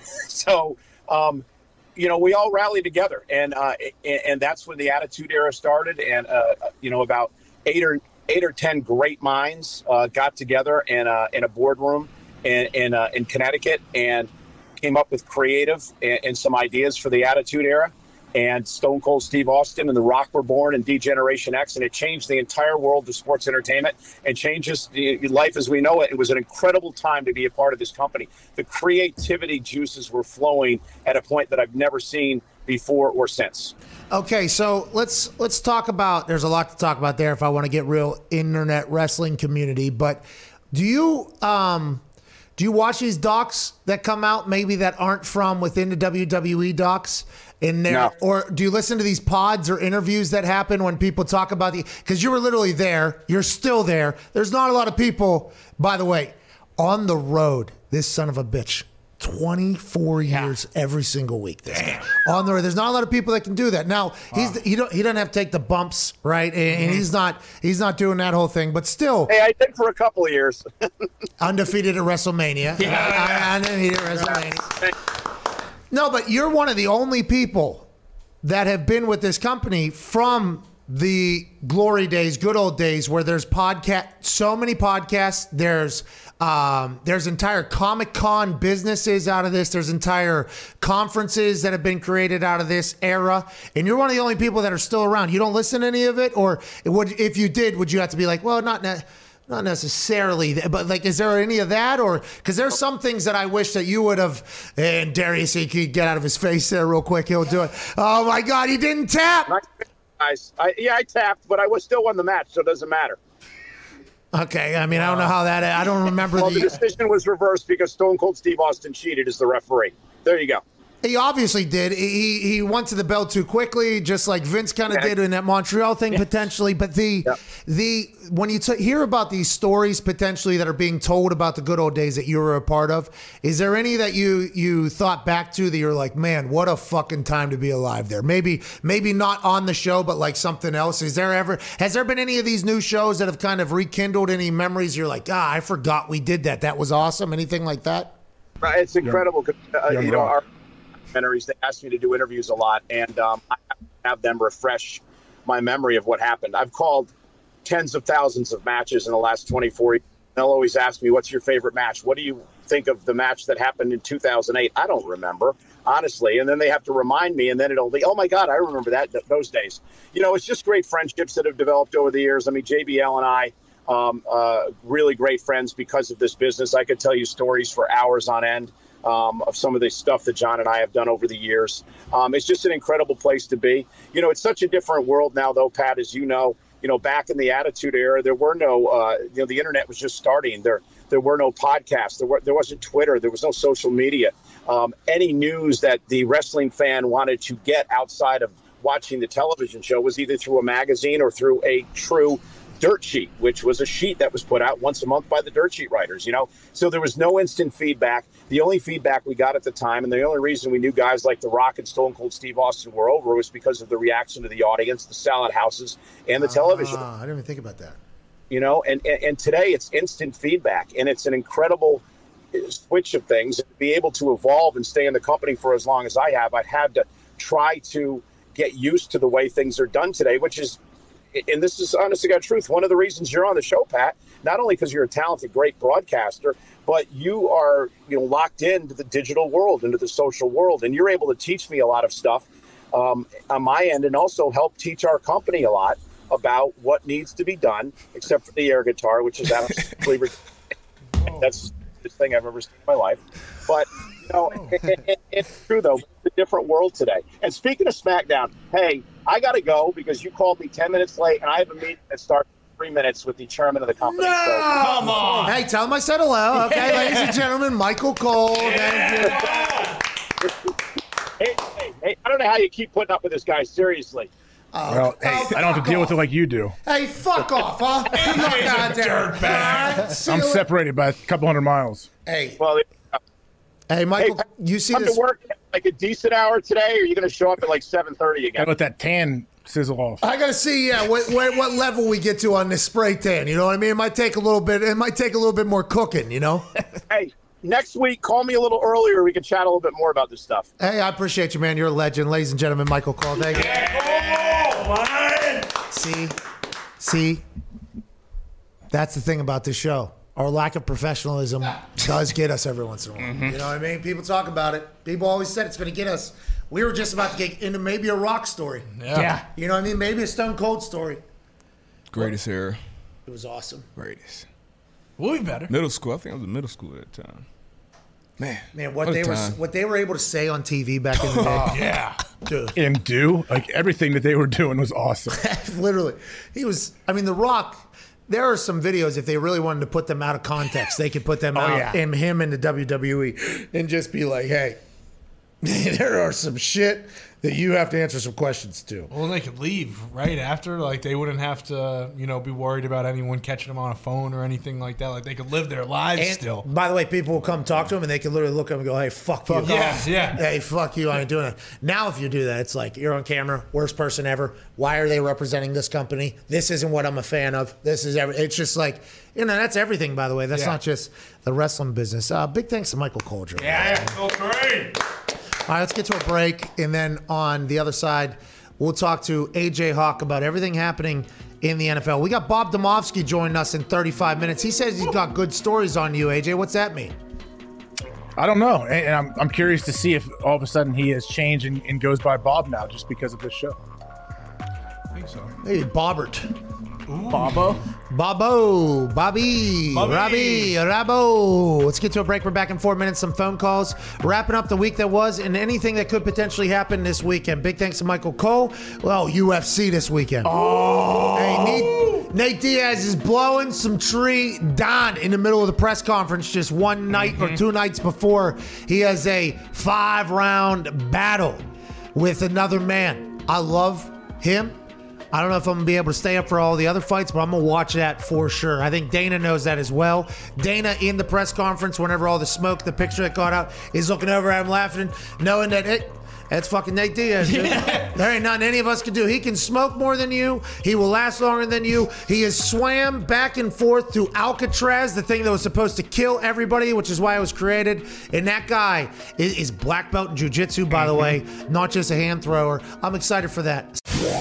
So, um, you know, we all rallied together, and uh, and that's when the Attitude Era started. And uh, you know, about eight or eight or ten great minds uh, got together in a in a boardroom in in, uh, in Connecticut and came up with creative and, and some ideas for the Attitude Era. And Stone Cold Steve Austin and The Rock were born, and D-Generation X, and it changed the entire world of sports entertainment and changes life as we know it. It was an incredible time to be a part of this company. The creativity juices were flowing at a point that I've never seen before or since. Okay, so let's let's talk about. There's a lot to talk about there if I want to get real internet wrestling community. But do you um, do you watch these docs that come out maybe that aren't from within the W W E docs? In there, no. Or do you listen to these pods or interviews that happen when people talk about the? Because you were literally there, you're still there. There's not a lot of people, by the way, on the road. This son of a bitch, twenty-four yeah. years every single week. This guy. On the road, there's not a lot of people that can do that. Now he's wow. he don't he doesn't have to take the bumps, right? And, mm-hmm. and he's not he's not doing that whole thing. But still, hey, I did for a couple of years. Undefeated at WrestleMania. Yeah, I, I, undefeated at WrestleMania. No, but you're one of the only people that have been with this company from the glory days, good old days, where there's podcast, so many podcasts. There's um, there's entire Comic-Con businesses out of this. There's entire conferences that have been created out of this era. And you're one of the only people that are still around. You don't listen to any of it? Or would, if you did, would you have to be like, well, not ne- Not necessarily, but like, is there any of that? Or because there's some things that I wish that you would have. And Darius, he could get out of his face there real quick. He'll do it. Oh my God, he didn't tap. Nice. I, yeah, I tapped, but I was still won the match, so it doesn't matter. Okay, I mean, I don't know how that. I don't remember. Well, the, the decision was reversed because Stone Cold Steve Austin cheated as the referee. There you go. He obviously did. He he went to the bell too quickly, just like Vince kind of yeah. did in that Montreal thing, yeah. potentially. But the yeah. the when you t- hear about these stories potentially that are being told about the good old days that you were a part of, is there any that you you thought back to that you're like, man, what a fucking time to be alive there? Maybe maybe not on the show, but like something else. Is there ever has there been any of these new shows that have kind of rekindled any memories? You're like, ah, I forgot we did that. That was awesome. Anything like that? Right, it's incredible. Uh, yeah, you know, our documentaries, they ask me to do interviews a lot, and um, I have them refresh my memory of what happened. I've called tens of thousands of matches in the last twenty-four years. They'll always ask me, what's your favorite match? What do you think of the match that happened in two thousand eight? I don't remember, honestly. And then they have to remind me, and then it'll be, oh my God, I remember that, th- those days. You know, it's just great friendships that have developed over the years. I mean, J B L and I, um, uh, really great friends because of this business. I could tell you stories for hours on end. Um, of some of the stuff that John and I have done over the years. Um, it's just an incredible place to be. You know, it's such a different world now, though, Pat, as you know. You know, back in the Attitude Era, there were no, uh, you know, the internet was just starting. There there were no podcasts. There, were, there wasn't Twitter. There was no social media. Um, any news that the wrestling fan wanted to get outside of watching the television show was either through a magazine or through a true dirt sheet, which was a sheet that was put out once a month by the dirt sheet writers, you know? So there was no instant feedback. The only feedback we got at the time, and the only reason we knew guys like The Rock and Stone Cold Steve Austin were over, was because of the reaction of the audience, the salad houses, and the uh, television. I didn't even think about that. You know, and, and, and today it's instant feedback, and it's an incredible switch of things. And to be able to evolve and stay in the company for as long as I have, I've had to try to get used to the way things are done today, which is, and this is honest to God truth, one of the reasons you're on the show, Pat, not only because you're a talented, great broadcaster, but you are, you know, locked into the digital world, into the social world, and you're able to teach me a lot of stuff um, on my end, and also help teach our company a lot about what needs to be done, except for the air guitar, which is absolutely that's the stupidest thing I've ever seen in my life. But you know, it, it, it, it's true though. It's a different world today. And speaking of SmackDown, hey, I got to go because you called me ten minutes late, and I have a meeting that starts in three minutes with the chairman of the company. No! So, come on. Hey, tell him I said hello. Okay, yeah. Ladies and gentlemen, Michael Cole. Yeah. Thank you. hey, hey, hey, I don't know how you keep putting up with this guy. Seriously. Oh, well, hey, oh, I don't have to deal off. with it like you do. Hey, fuck off, huh? You're not down there. I'm separated by a couple hundred miles. Hey. Well, Hey, Michael, Hey, you see come this? to work at like a decent hour today, or are you going to show up at like seven thirty again? Gotta let that tan sizzle off. I gotta see, yeah, what, what what level we get to on this spray tan. You know what I mean? It might take a little bit. It might take a little bit more cooking. You know. Hey, next week, call me a little earlier. We can chat a little bit more about this stuff. Hey, I appreciate you, man. You're a legend, ladies and gentlemen. Michael Cole, thank you. Yeah, See, see, that's the thing about this show. Our lack of professionalism does get us every once in a while. Mm-hmm. You know what I mean? People talk about it. People always said it's going to get us. We were just about to get into maybe a rock story. Yeah. Yeah. You know what I mean? Maybe a Stone Cold story. Greatest era. It was awesome. Greatest. We'll be better. Middle school. I think I was in middle school at that time. Man. Man, what what a they were time. what they were able to say on T V back in the day. Yeah. Dude. And do like everything that they were doing was awesome. Literally. He was, I mean, The Rock, there are some videos, if they really wanted to put them out of context, they could put them out yeah. in him in the W W E and just be like, hey, there are some shit that you have to answer some questions to. Well, they could leave right after. Like, they wouldn't have to, you know, be worried about anyone catching them on a phone or anything like that. Like, they could live their lives And, still. by the way, people will come talk to him and they can literally look at him and go, hey, fuck, you. Yeah, yeah. Hey, fuck you, I ain't doing it. Now, if you do that, it's like, you're on camera, worst person ever. Why are they representing this company? This isn't what I'm a fan of. This is every. It's just like, you know, that's everything, by the way. That's Yeah. not just the wrestling business. Uh, big thanks to Michael Coldren. Yeah, so great. All right, let's get to a break. And then on the other side, we'll talk to A J Hawk about everything happening in the N F L. We got Bob Domofsky joining us in thirty-five minutes. He says he's got good stories on you, A J. What's that mean? I don't know, and and I'm I'm curious to see if all of a sudden he has changed and, and goes by Bob now just because of this show. I think so. Hey, Bobbert. Bobo. Bobo, Bobby, Bobby. Robbie, Rabo. Let's get to a break. We're back in four minutes. Some phone calls. Wrapping up the week that was and anything that could potentially happen this weekend. Big thanks to Michael Cole. Well, U F C this weekend. Oh. Hey, Nate, Nate Diaz is blowing some tree down in the middle of the press conference just one night Mm-hmm. or two nights before he has a five-round battle with another man. I love him. I don't know if I'm going to be able to stay up for all the other fights, but I'm going to watch that for sure. I think Dana knows that as well. Dana in the press conference, whenever all the smoke, the picture that got out, is looking over at him laughing, knowing that it, that's fucking Nate Diaz. Dude. Yeah. There ain't nothing any of us can do. He can smoke more than you. He will last longer than you. He has swam back and forth through Alcatraz, the thing that was supposed to kill everybody, which is why it was created. And that guy is, is black belt in jiu-jitsu, by the way, not just a hand thrower. I'm excited for that.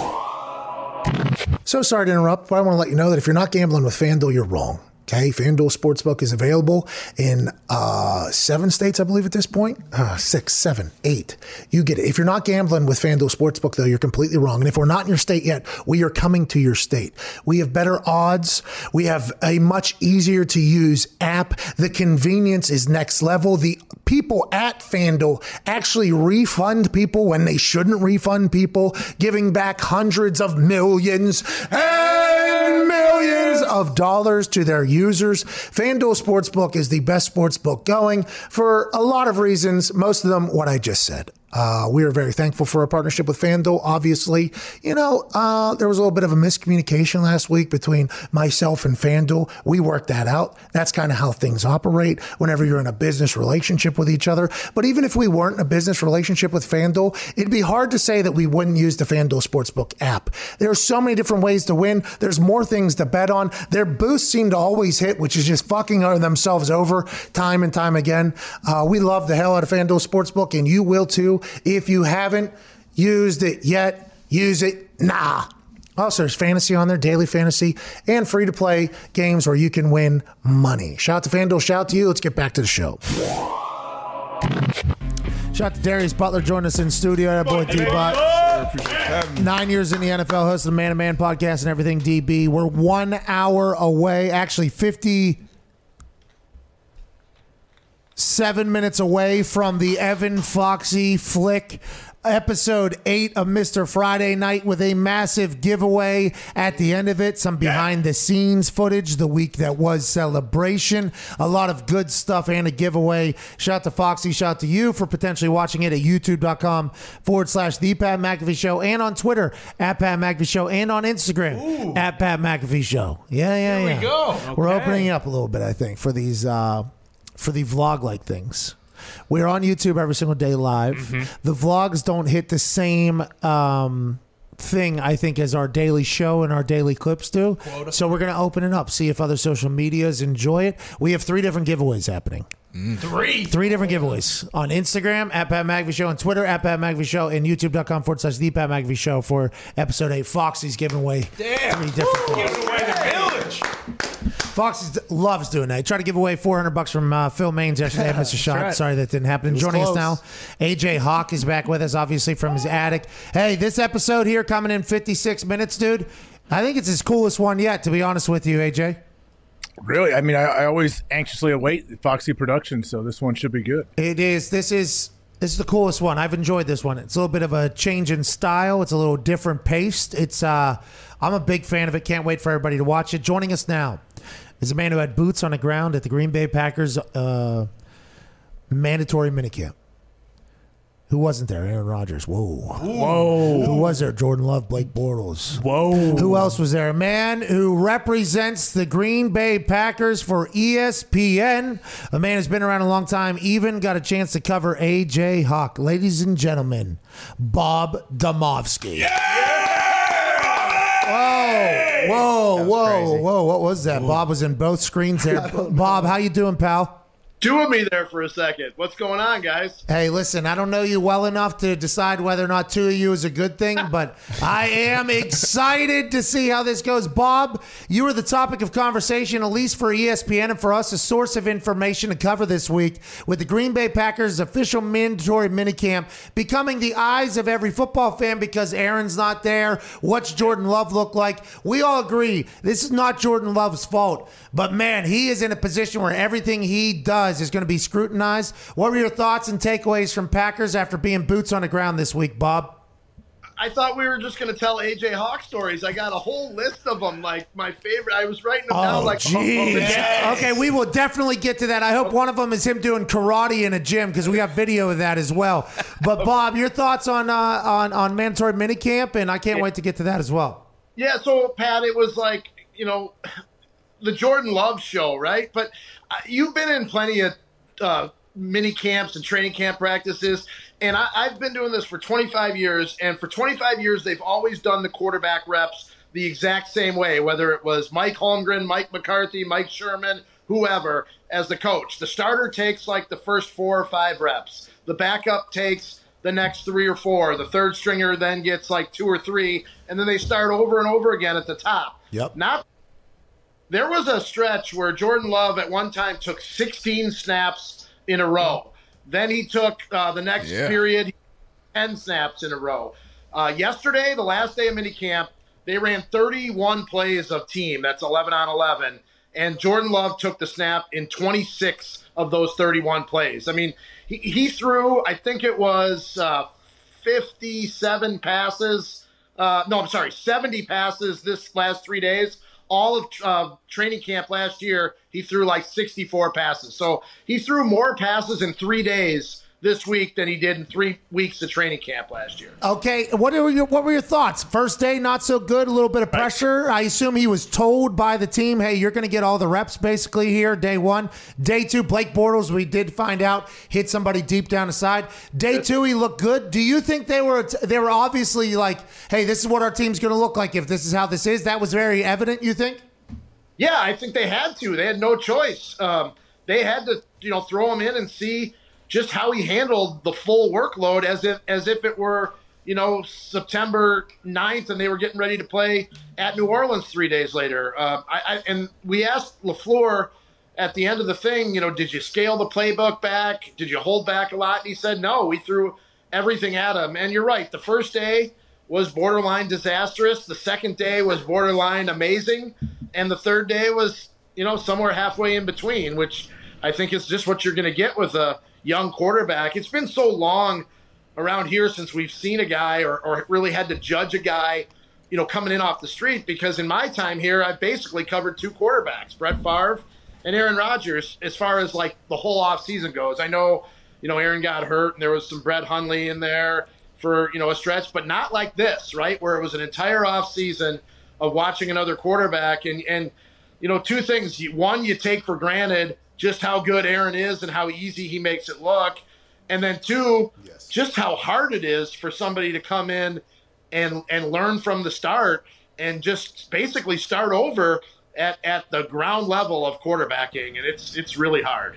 So sorry to interrupt, but I want to let you know that if you're not gambling with FanDuel, you're wrong. Okay, FanDuel Sportsbook is available in uh, seven states, I believe, at this point. Uh, six, seven, eight. You get it. If you're not gambling with FanDuel Sportsbook, though, you're completely wrong. And if we're not in your state yet, we are coming to your state. We have better odds. We have a much easier to use app. The convenience is next level. The people at FanDuel actually refund people when they shouldn't refund people, giving back hundreds of millions and millions of dollars to their users. FanDuel Sportsbook is the best sportsbook going for a lot of reasons, most of them what I just said. Uh, we are very thankful for our partnership with FanDuel. Obviously, you know, uh, there was a little bit of a miscommunication last week between myself and FanDuel. We worked that out. That's kind of how things operate whenever you're in a business relationship with each other. But even if we weren't in a business relationship with FanDuel, it'd be hard to say that we wouldn't use the FanDuel Sportsbook app. There are so many different ways to win. There's more things to bet on. Their boosts seem to always hit, which is just fucking themselves over time and time again. Uh, we love the hell out of FanDuel Sportsbook, and you will too. If you haven't used it yet, use it now. Also, there's fantasy on there, daily fantasy, and free-to-play games where you can win money. Shout out to FanDuel, shout out to you. Let's get back to the show. Shout out to Darius Butler joining us in studio. That boy D-Bot. Nine years in the N F L, host of the Man to Man podcast and everything D B. We're one hour away, actually fifty... Seven minutes away from the Evan Foxy flick, episode eight of Mister Friday Night, with a massive giveaway at the end of it. Some behind the scenes footage, the week that was Celebration, a lot of good stuff and a giveaway. Shout out to Foxy, shout out to you for potentially watching it at youtube.com forward slash the Pat McAfee Show, and on Twitter at Pat McAfee Show, and on Instagram Ooh. at Pat McAfee Show. Yeah, yeah, Here yeah. we go. We're Okay. opening up a little bit, I think, for these uh, for the vlog like things. We're on YouTube every single day live. Mm-hmm. The vlogs don't hit the same um, thing, I think, as our daily show and our daily clips do. Quota. So we're going to open it up, see if other social medias enjoy it. We have three different giveaways happening. Mm. Three. Three different giveaways on Instagram at Pat McAfee Show, on Twitter at Pat McAfee Show, and YouTube.com forward slash The Pat McAfee Show for episode eight. Foxy's giving away Damn. three different Woo, giving away the village. Foxy loves doing that. He tried to give away four hundred bucks from uh, Phil Maines yesterday at Mister Shot. right. Sorry that didn't happen. And joining close. us now, A J Hawk is back with us, obviously from his attic. Hey, this episode here coming in fifty-six minutes, dude. I think it's his coolest one yet, to be honest with you, A J. Really? I mean, I, I always anxiously await Foxy Productions, so this one should be good. It is. This is this is the coolest one. I've enjoyed this one. It's a little bit of a change in style. It's a little different paced. It's. Uh, I'm a big fan of it. Can't wait for everybody to watch it. Joining us now is a man who had boots on the ground at the Green Bay Packers uh, mandatory minicamp. Who wasn't there? Aaron Rodgers. Whoa. Whoa. Who was there? Jordan Love, Blake Bortles. Whoa. Who else was there? A man who represents the Green Bay Packers for E S P N. A man who's been around a long time, even got a chance to cover A J Hawk. Ladies and gentlemen, Bob Domofsky. Yeah! Whoa, whoa, whoa, crazy. whoa. What was that? Bob was in both screens there. Bob, how you doing, pal? Doing me there for a second. What's going on, guys? Hey, listen, I don't know you well enough to decide whether or not two of you is a good thing, but I am excited to see how this goes. Bob, you were the topic of conversation, at least for E S P N and for us, a source of information to cover this week with the Green Bay Packers official mandatory minicamp becoming the eyes of every football fan because Aaron's not there. What's Jordan Love look like? We all agree this is not Jordan Love's fault, but man, he is in a position where everything he does is going to be scrutinized. What were your thoughts and takeaways from Packers after being boots on the ground this week, Bob? I thought we were just going to tell A J Hawk stories. I got a whole list of them, like my favorite. I was writing them Oh, down like, geez. yes. Okay, we will definitely get to that. I hope one of them is him doing karate in a gym because we got video of that as well. But Bob, your thoughts on uh, on on mandatory minicamp, and I can't wait to get to that as well. Yeah, so Pat, it was like, you know, the Jordan Love show, right? But uh, you've been in plenty of uh, mini camps and training camp practices, and I, I've been doing this for twenty-five years, and for twenty-five years, they've always done the quarterback reps the exact same way, whether it was Mike Holmgren, Mike McCarthy, Mike Sherman, whoever, as the coach. The starter takes like the first four or five reps. The backup takes the next three or four. The third stringer then gets like two or three, and then they start over and over again at the top. Yep. Not There was a stretch where Jordan Love at one time took sixteen snaps in a row. Then he took uh, the next Yeah. period ten snaps in a row. Uh, yesterday, the last day of minicamp, they ran thirty-one plays of team. That's eleven on eleven. And Jordan Love took the snap in twenty-six of those thirty-one plays. I mean, he, he threw, I think it was uh, fifty-seven passes. Uh, no, I'm sorry, seventy passes this last three days. All of uh, training camp last year, he threw like sixty-four passes. So he threw more passes in three days this week than he did in three weeks of training camp last year. Okay, what were your what were your thoughts? First day, not so good, a little bit of pressure. I assume he was told by the team, hey, you're going to get all the reps basically here, day one. Day two, Blake Bortles, we did find out, hit somebody deep down the side. Day two, he looked good. Do you think they were they were obviously like, hey, this is what our team's going to look like if this is how this is? That was very evident, you think? Yeah, I think they had to. They had no choice. Um, they had to, you know, throw him in and see just how he handled the full workload as if as if it were, you know, September ninth and they were getting ready to play at New Orleans three days later. Um, I, I, and we asked LaFleur at the end of the thing, you know, did you scale the playbook back? Did you hold back a lot? And he said, no, we threw everything at him. And you're right. The first day was borderline disastrous. The second day was borderline amazing. And the third day was, you know, somewhere halfway in between, which I think is just what you're going to get with a young quarterback. It's been so long around here since we've seen a guy or, or really had to judge a guy, you know, coming in off the street, because in my time here, I've basically covered two quarterbacks, Brett Favre and Aaron Rodgers, as far as like the whole offseason goes. I know, you know, Aaron got hurt and there was some Brett Hundley in there for, you know, a stretch, but not like this, right? Where it was an entire offseason of watching another quarterback. And, and, you know, two things. One, you take for granted. just how good Aaron is and how easy he makes it look. And then two, yes. just how hard it is for somebody to come in and and learn from the start and just basically start over at, at the ground level of quarterbacking. And it's it's really hard.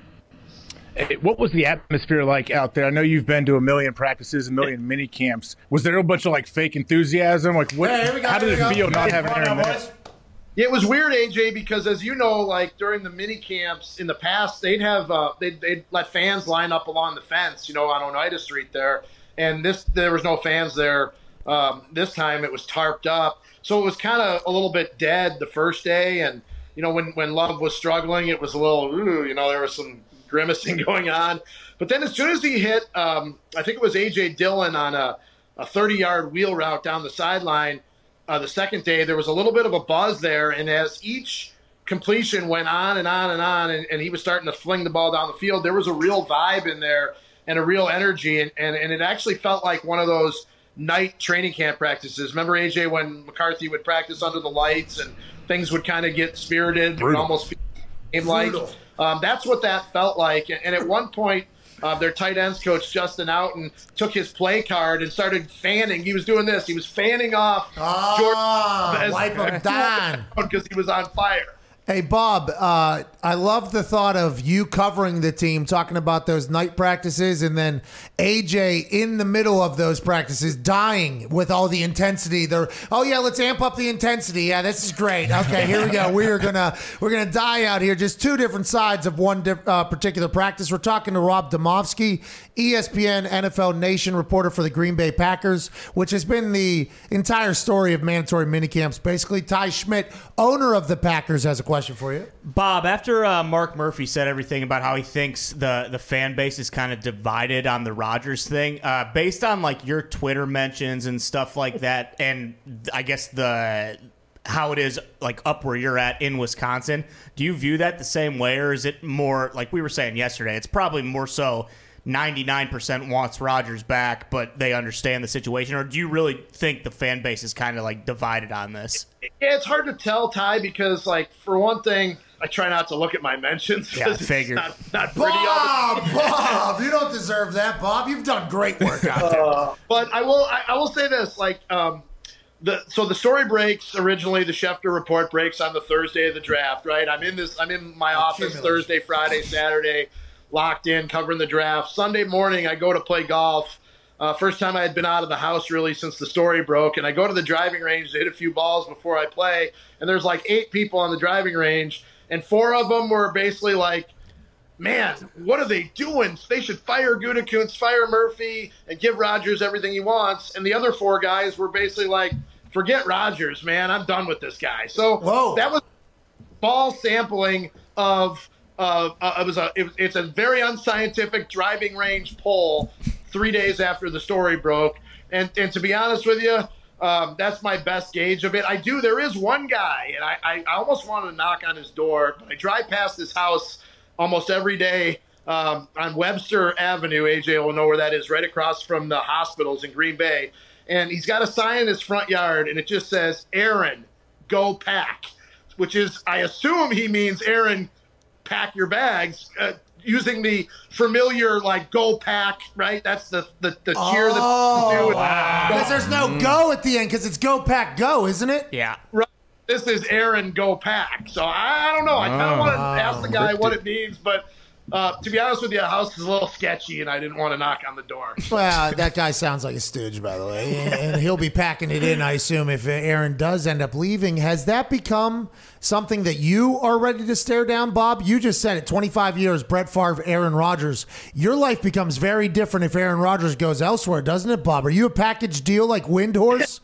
Hey, what was the atmosphere like out there? I know you've been to a million practices, a million mini camps. Was there a bunch of like fake enthusiasm? Like, what? Hey, go, how did it go. feel not hey, having Aaron there? Yeah, it was weird, A J, because as you know, like during the mini camps in the past, they'd have uh, they'd, they'd let fans line up along the fence, you know, on Oneida Street there, and this there was no fans there. Um, this time it was tarped up, so it was kind of a little bit dead the first day, and you know when when Love was struggling, it was a little, ooh, you know, there was some grimacing going on, but then as soon as he hit, um, I think it was A J Dillon on a a thirty-yard wheel route down the sideline. Uh, the second day, there was a little bit of a buzz there, and as each completion went on and on and on, and, and he was starting to fling the ball down the field, there was a real vibe in there and a real energy, and, and, and it actually felt like one of those night training camp practices. Remember, A J, when McCarthy would practice under the lights and things would kind of get spirited and almost feel like um, that's what that felt like. And, and at one point, Uh, their tight ends coach, Justin Outen, took his play card and started fanning. He was doing this. He was fanning off oh, Jordan wipe him down because he was on fire. Hey, Bob, uh, I love the thought of you covering the team, talking about those night practices, and then A J in the middle of those practices dying with all the intensity. They're, oh, yeah, let's amp up the intensity. Yeah, this is great. Okay, here we go. We are going to we're gonna die out here. Just two different sides of one diff, uh, particular practice. We're talking to Rob Demovsky, E S P N N F L Nation reporter for the Green Bay Packers, which has been the entire story of mandatory minicamps. Basically, Ty Schmidt, owner of the Packers, has a question for you. Bob, after uh, Mark Murphy said everything about how he thinks the, the fan base is kind of divided on the Rodgers thing, uh, based on like your Twitter mentions and stuff like that, and I guess the how it is like up where you're at in Wisconsin, do you view that the same way, or is it more like we were saying yesterday? It's probably more so ninety-nine percent wants Rodgers back, but they understand the situation, or do you really think the fan base is kind of like divided on this? Yeah, it's hard to tell, Ty, because like for one thing, I try not to look at my mentions. Yeah, I figured. Not, not pretty Bob, all the Bob, you don't deserve that, Bob. You've done great work out there. Uh, but I will, I, I will say this, like, um, the so the story breaks originally. The Schefter report breaks on the Thursday of the draft, right? I'm in this. I'm in my office Thursday, Friday, Saturday, locked in, covering the draft. Sunday morning, I go to play golf. Uh, first time I had been out of the house really since the story broke, and I go to the driving range to hit a few balls before I play, and there's like eight people on the driving range, and four of them were basically like, man, what are they doing? They should fire Gutekunst, fire Murphy, and give Rodgers everything he wants. And the other four guys were basically like, forget Rodgers, man. I'm done with this guy. So Whoa. that was ball sampling of uh, uh, it was a it, it's a very unscientific driving range poll three days after the story broke. And and to be honest with you, um, that's my best gauge of it. I do. There is one guy, and I, I, I almost want to knock on his door, but I drive past his house almost every day um, on Webster Avenue. A J will know where that is, right across from the hospitals in Green Bay. And he's got a sign in his front yard, and it just says, Aaron, go pack, which is, I assume he means, Aaron, pack your bags, uh, using the familiar, like, go pack, right? That's the, the, the cheer oh, that you do. Wow. Because there's no go at the end, because it's go pack go, isn't it? Yeah. Right. This is Aaron, go pack. So I, I don't know. I kind of want to ask the guy what it means, but uh, to be honest with you, the house is a little sketchy, and I didn't want to knock on the door. Well, that guy sounds like a stooge, by the way, and he'll be packing it in, I assume, if Aaron does end up leaving. Has that become something that you are ready to stare down, Bob? You just said it, twenty-five years, Brett Favre, Aaron Rodgers. Your life becomes very different if Aaron Rodgers goes elsewhere, doesn't it, Bob? Are you a package deal like Windhorse?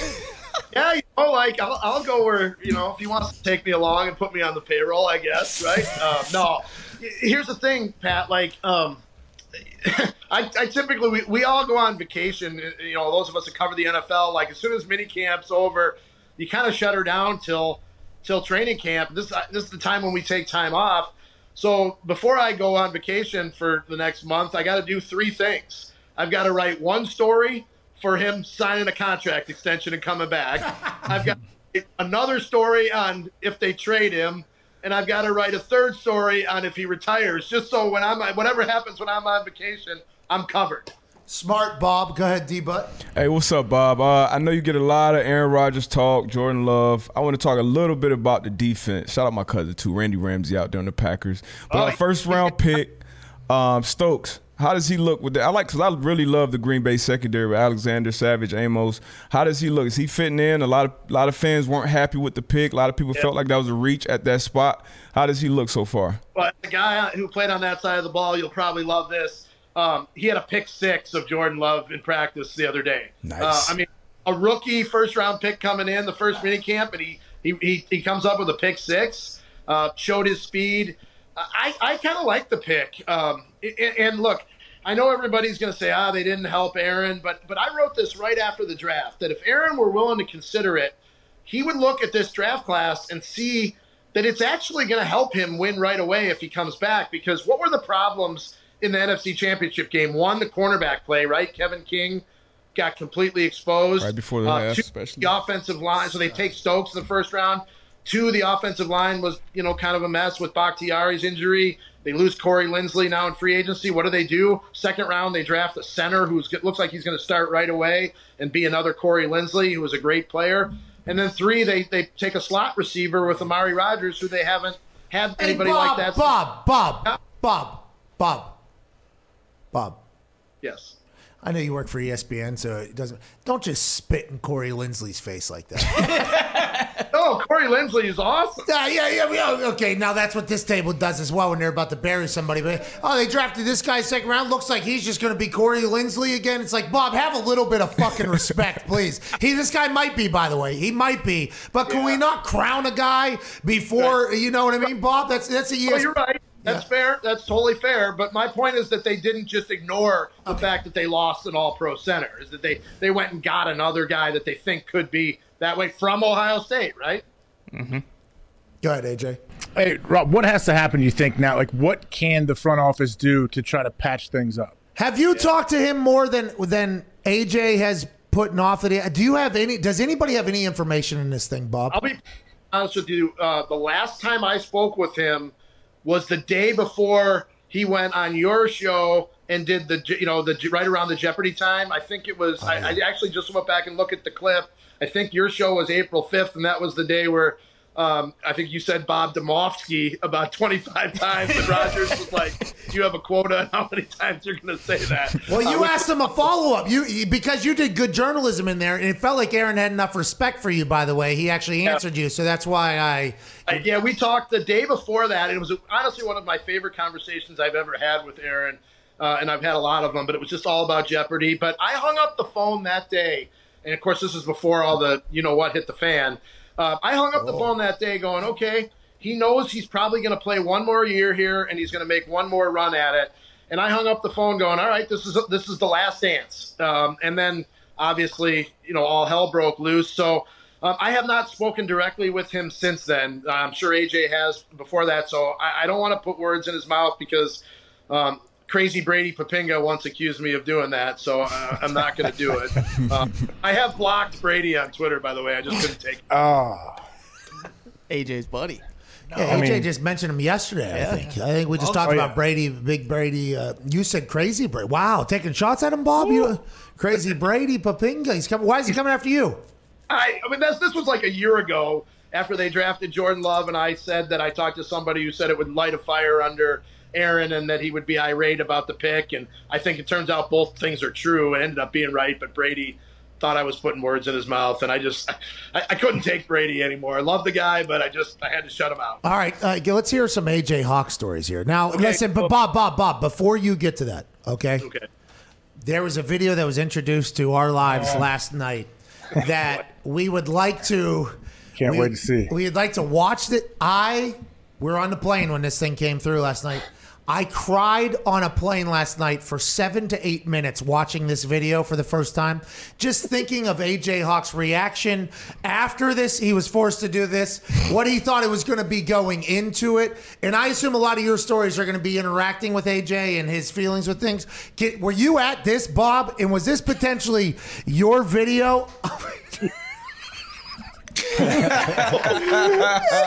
Yeah, you know, like, I'll, I'll go where, you know, if he wants to take me along and put me on the payroll, I guess, right? Uh, no. Here's the thing, Pat, like, um, I, I typically, we, we all go on vacation, you know, those of us that cover the N F L, like, as soon as mini camp's over, you kind of shut her down till till training camp. This, this is the time when we take time off. So before I go on vacation for the next month, I got to do three things. I've got to write one story for him signing a contract extension and coming back. I've got another story on if they trade him. and I've got to write a third story on if he retires, just so when I'm whatever happens when I'm on vacation, I'm covered. Smart, Bob. Go ahead, D-Butt. Hey, what's up, Bob? Uh, I know you get a lot of Aaron Rodgers talk, Jordan Love. I want to talk a little bit about the defense. Shout out my cousin, too, Randy Ramsey out there on the Packers. But our first-round pick, um, Stokes, how does he look with that? I like because I really love the Green Bay secondary with Alexander, Savage, Amos. How does he look? Is he fitting in? A lot of a lot of fans weren't happy with the pick. A lot of people yeah. felt like that was a reach at that spot. How does he look so far? But the guy who played on that side of the ball, you'll probably love this. Um, he had a pick six of Jordan Love in practice the other day. Nice. Uh, I mean, a rookie first-round pick coming in the first mini camp, and he he he, he comes up with a pick six. Uh, showed his speed. I I kind of like the pick. Um, and, and look, I know everybody's going to say, ah, they didn't help Aaron, but but I wrote this right after the draft that if Aaron were willing to consider it, he would look at this draft class and see that it's actually going to help him win right away if he comes back. Because what were the problems in the N F C Championship game? One, the cornerback play, right? Kevin King got completely exposed. Right before the uh, half, two, especially. The offensive line, so they take Stokes in the first round. Two, the offensive line was, you know, kind of a mess with Bakhtiari's injury. They lose Corey Linsley now in free agency. What do they do? Second round, they draft a center who looks like he's going to start right away and be another Corey Linsley, who was a great player. And then three, they they take a slot receiver with Amari Rodgers, who they haven't had anybody hey, Bob, like that. Bob, Bob, Bob, Bob, Bob. Bob. Yes. I know you work for E S P N, so it doesn't. Don't just spit in Corey Linsley's face like that. No, Corey Linsley is awesome. Yeah, yeah, yeah, yeah. Okay, now that's what this table does as well when they're about to bury somebody. But oh, they drafted this guy second round. Looks like he's just going to be Corey Linsley again. It's like, Bob, have a little bit of fucking respect, please. He, this guy might be, by the way, he might be. But can yeah. we not crown a guy before? Right. You know what I mean, Bob? That's that's a E S P N. Oh, you're right. That's yeah. fair. That's totally fair. But my point is that they didn't just ignore the okay. fact that they lost an all-pro center. Is that they, they went and got another guy that they think could be that way from Ohio State, right? Mm-hmm. Go ahead, A J. Hey, Rob, what has to happen, you think, now? Like, what can the front office do to try to patch things up? Have you yeah. talked to him more than than A J has put off of it? Do you have any – does anybody have any information in this thing, Bob? I'll be honest with you. Uh, the last time I spoke with him was the day before he went on your show and did the, you know, the right around the Jeopardy time. I think it was, oh, yeah. I, I actually just went back and looked at the clip. I think your show was April fifth, and that was the day where um, I think you said Bob Domofsky about twenty-five times, and Rodgers was like, do you have a quota on how many times you're going to say that? Well, you uh, asked him a follow-up you because you did good journalism in there, and it felt like Aaron had enough respect for you, by the way. He actually answered yeah. you, so that's why I... I... Yeah, we talked the day before that. It was honestly one of my favorite conversations I've ever had with Aaron, uh, and I've had a lot of them, but it was just all about Jeopardy. But I hung up the phone that day, and of course this is before all the you-know-what hit the fan. Uh, I hung up the oh. phone that day going, okay, he knows he's probably going to play one more year here and he's going to make one more run at it. And I hung up the phone going, all right, this is this is the last dance. Um, and then, obviously, you know, all hell broke loose. So um, I have not spoken directly with him since then. I'm sure A J has before that. So I, I don't want to put words in his mouth because um, Crazy Brady Papinga once accused me of doing that, so uh, I'm not going to do it. Uh, I have blocked Brady on Twitter, by the way. I just couldn't take it. Oh. A J's buddy. No, yeah, A J I mean, just mentioned him yesterday, yeah. I think. I think we just oh, talked oh, about yeah. Brady, Big Brady. Uh, you said Crazy Brady. Wow, taking shots at him, Bob? You, Crazy Brady Papinga. He's coming. Why is he coming after you? I, I mean, that's, this was like a year ago after they drafted Jordan Love, and I said that I talked to somebody who said it would light a fire under Aaron and that he would be irate about the pick. And I think it turns out both things are true. It ended up being right, but Brady thought I was putting words in his mouth, and I just I, I couldn't take Brady anymore. I love the guy, but I just I had to shut him out. All right, uh, let's hear some A J Hawk stories here. Now, okay, listen, but Bob, Bob, Bob, before you get to that, okay? Okay. There was a video that was introduced to our lives oh. last night that we would like to. Can't we, wait to see. We'd like to watch it. I we were on the plane when this thing came through last night. I cried on a plane last night for seven to eight minutes watching this video for the first time. Just thinking of A J Hawk's reaction after this, he was forced to do this, what he thought it was going to be going into it. And I assume a lot of your stories are going to be interacting with A J and his feelings with things. Were you at this, Bob? And was this potentially your video?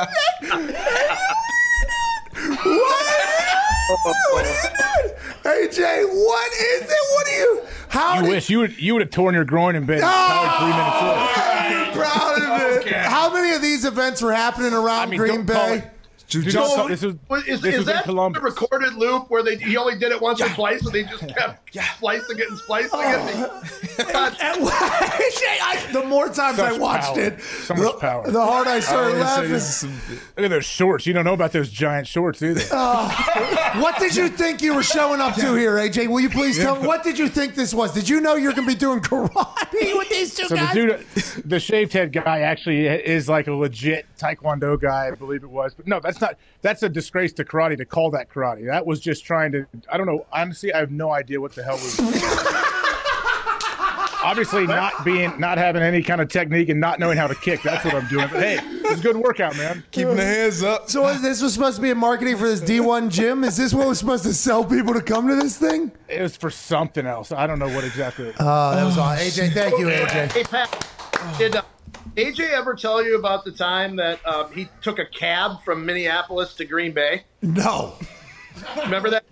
What is it? A J, what is it? What do you? How you did, wish you would you would have torn your groin in bed. Oh, Three minutes I'm proud of it. Okay. How many of these events were happening around I mean, Green don't call Bay? it- Dude, don't call- this is, Is, this is is in that Columbus. a recorded loop where they he only did it once or twice and they just kept splicing it and splicing it? God, I, the more times Such I watched power. it, So much the, power. the harder I started I laughing. always say this is some- Look at those shorts. You don't know about those giant shorts either. What did you think you were showing up to here, A J? Will you please tell me, what did you think this was? Did you know you're going to be doing karate with these two So the guys? dude, the shaved head guy, actually is like a legit Taekwondo guy, I believe it was. But no, that's not. That's a disgrace to karate to call that karate. That was just trying to. I don't know. Honestly, I have no idea what the hell was. Obviously, not being, not having any kind of technique and not knowing how to kick. That's what I'm doing. But hey, it's a good workout, man. Keeping the hands up. So what, this was supposed to be a marketing for this D one gym? Is this what was supposed to sell people to come to this thing? It was for something else. I don't know what exactly. It was. Oh, that was awesome. A J, thank you, A J. Hey, Pat, did uh, A J ever tell you about the time that um, he took a cab from Minneapolis to Green Bay? No. Remember that?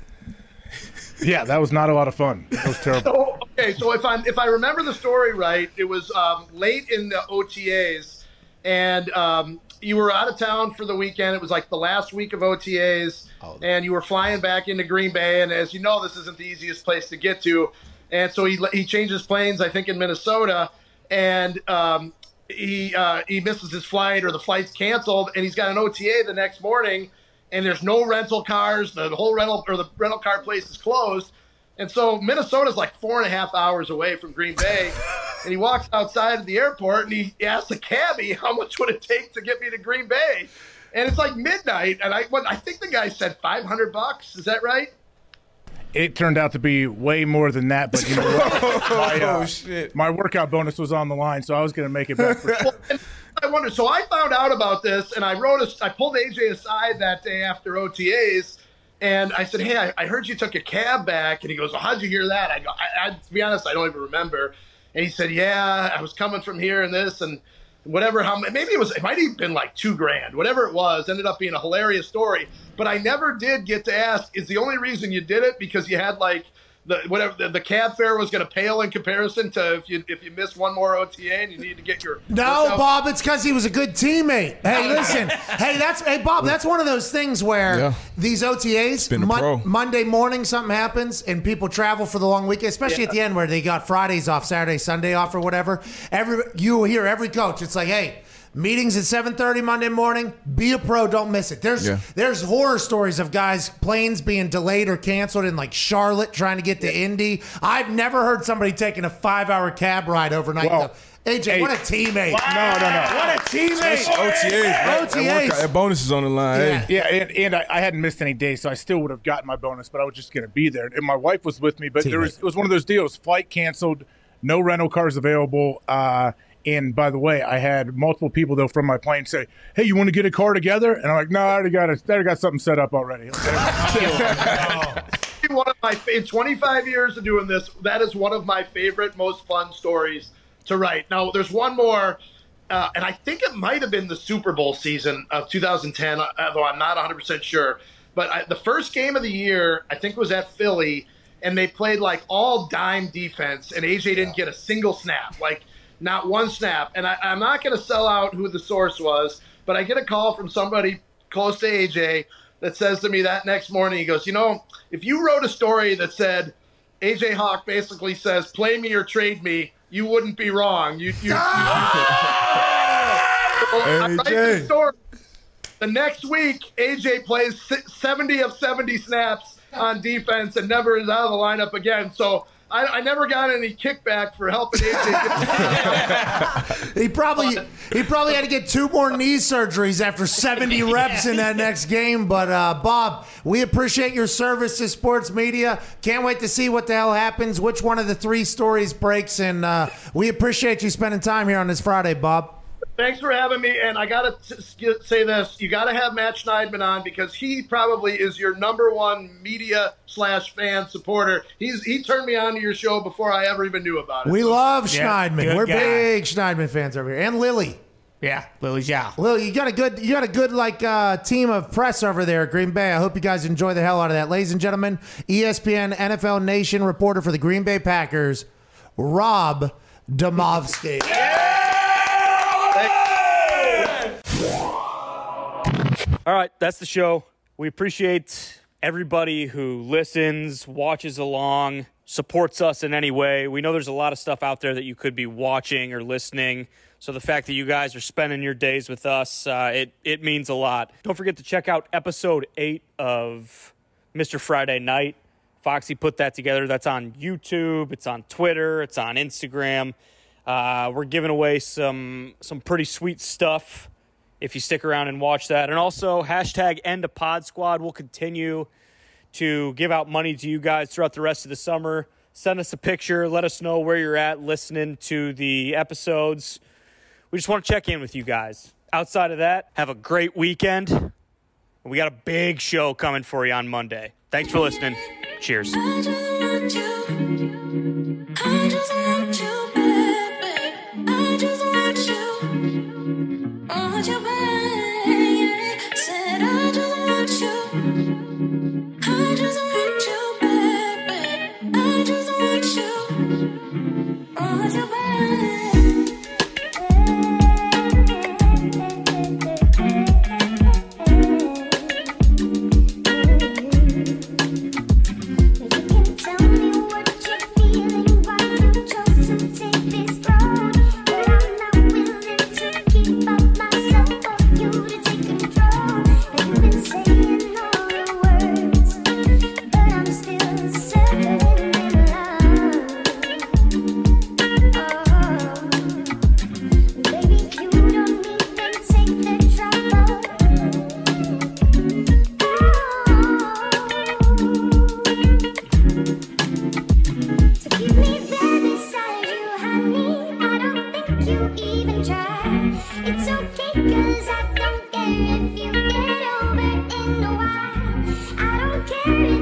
Yeah, that was not a lot of fun. It was terrible. So, okay, so if I if I remember the story right, it was um, late in the O T As, and um, you were out of town for the weekend. It was like the last week of O T As, oh. and you were flying back into Green Bay. And as you know, this isn't the easiest place to get to, and so he he changes planes, I think, in Minnesota, and um, he uh, he misses his flight, or the flight's canceled, and he's got an O T A the next morning. And there's no rental cars. The whole rental or the rental car place is closed. And so Minnesota's like four and a half hours away from Green Bay. And he walks outside of the airport and he asks the cabbie, how much would it take to get me to Green Bay? And it's like midnight. And I what, I think the guy said five hundred bucks. Is that right? It turned out to be way more than that. But you know what? my, uh, Oh, shit. my workout bonus was on the line, so I was going to make it back for Well, and I wonder. So I found out about this, and I wrote a. I pulled A J aside that day after O T As, and I said, "Hey, I, I heard you took a cab back." And he goes, "Well, how'd you hear that?" I go, I, I, "To be honest, I don't even remember." And he said, "Yeah, I was coming from here and this and whatever. How maybe it was? It might have been like two grand, whatever it was. Ended up being a hilarious story. But I never did get to ask. Is the only reason you did it because you had like." The whatever the, the cab fare was going to pale in comparison to if you if you miss one more O T A and you need to get your No, workout? Bob, it's because he was a good teammate. Hey, listen. Hey, that's hey Bob, that's one of those things where Yeah. these O T As, Been a pro. Monday morning something happens and people travel for the long weekend, especially Yeah. at the end where they got Fridays off, Saturday, Sunday off or whatever. Every you hear every coach, it's like, hey, meetings at seven thirty Monday morning. Be a pro. Don't miss it. There's Yeah. there's horror stories of guys planes being delayed or canceled in like Charlotte trying to get to Indy. I've never heard somebody taking a five hour cab ride overnight. Well, though. A J, hey, what a teammate! No, no, no. What a teammate! O T As, right? O T As. That, workout, that bonus is on the line. Yeah. Hey. Yeah, and, and I, I hadn't missed any days, so I still would have gotten my bonus, but I was just going to be there. And my wife was with me, but there was, it was one of those deals: flight canceled, no rental cars available. Uh, and by the way, I had multiple people though from my plane say, "Hey, you want to get a car together?" And I'm like, "No, I already got it. I already got something set up already." One of my in twenty-five years of doing this, that is one of my favorite, most fun stories to write. Now, there's one more, uh, and I think it might have been the Super Bowl season of two thousand ten, although I'm not one hundred percent sure. But I, the first game of the year, I think, was at Philly, and they played like all dime defense, and A J didn't get a single snap, like not one snap. And I, I'm not going to sell out who the source was, but I get a call from somebody close to A J that says to me that next morning, he goes, you know, if you wrote a story that said A J Hawk basically says, play me or trade me, you wouldn't be wrong. You, you, Ah! you, well, I write A J. this story. The next week, A J plays seventy of seventy snaps on defense and never is out of the lineup again. So I, I never got any kickback for helping A J. He probably he probably had to get two more knee surgeries after seventy reps in that next game. But uh, Bob, we appreciate your service to sports media. Can't wait to see what the hell happens, which one of the three stories breaks, and uh, we appreciate you spending time here on this Friday, Bob. Thanks for having me, and I gotta t- say this: you gotta have Matt Schneidman on because he probably is your number one media slash fan supporter. He's he turned me on to your show before I ever even knew about it. We love Yeah, Schneidman. good We're guy. big Schneidman fans over here, and Lily. Yeah, Lily Zhao. Lil, you got a good, you got a good like uh, team of press over there at Green Bay. I hope you guys enjoy the hell out of that, ladies and gentlemen. E S P N N F L Nation reporter for the Green Bay Packers, Rob Demovsky. All right, that's the show. We appreciate everybody who listens, watches along, supports us in any way. We know there's a lot of stuff out there that you could be watching or listening. So the fact that you guys are spending your days with us, uh, it, it means a lot. Don't forget to check out episode eight of Mister Friday Night. Foxy put that together. That's on YouTube. It's on Twitter. It's on Instagram. Uh, we're giving away some some pretty sweet stuff if you stick around and watch that. And also, hashtag End a Pod Squad. We'll continue to give out money to you guys throughout the rest of the summer. Send us a picture. Let us know where you're at listening to the episodes. We just want to check in with you guys. Outside of that, have a great weekend. We got a big show coming for you on Monday. Thanks for listening. Cheers. I just want you. I just want you, baby. I just want you. I want you, baby. Said I just want you. I just want you, baby. I just want you. I want you, baby. It's okay, cause I don't care if you get over in a while. I don't care.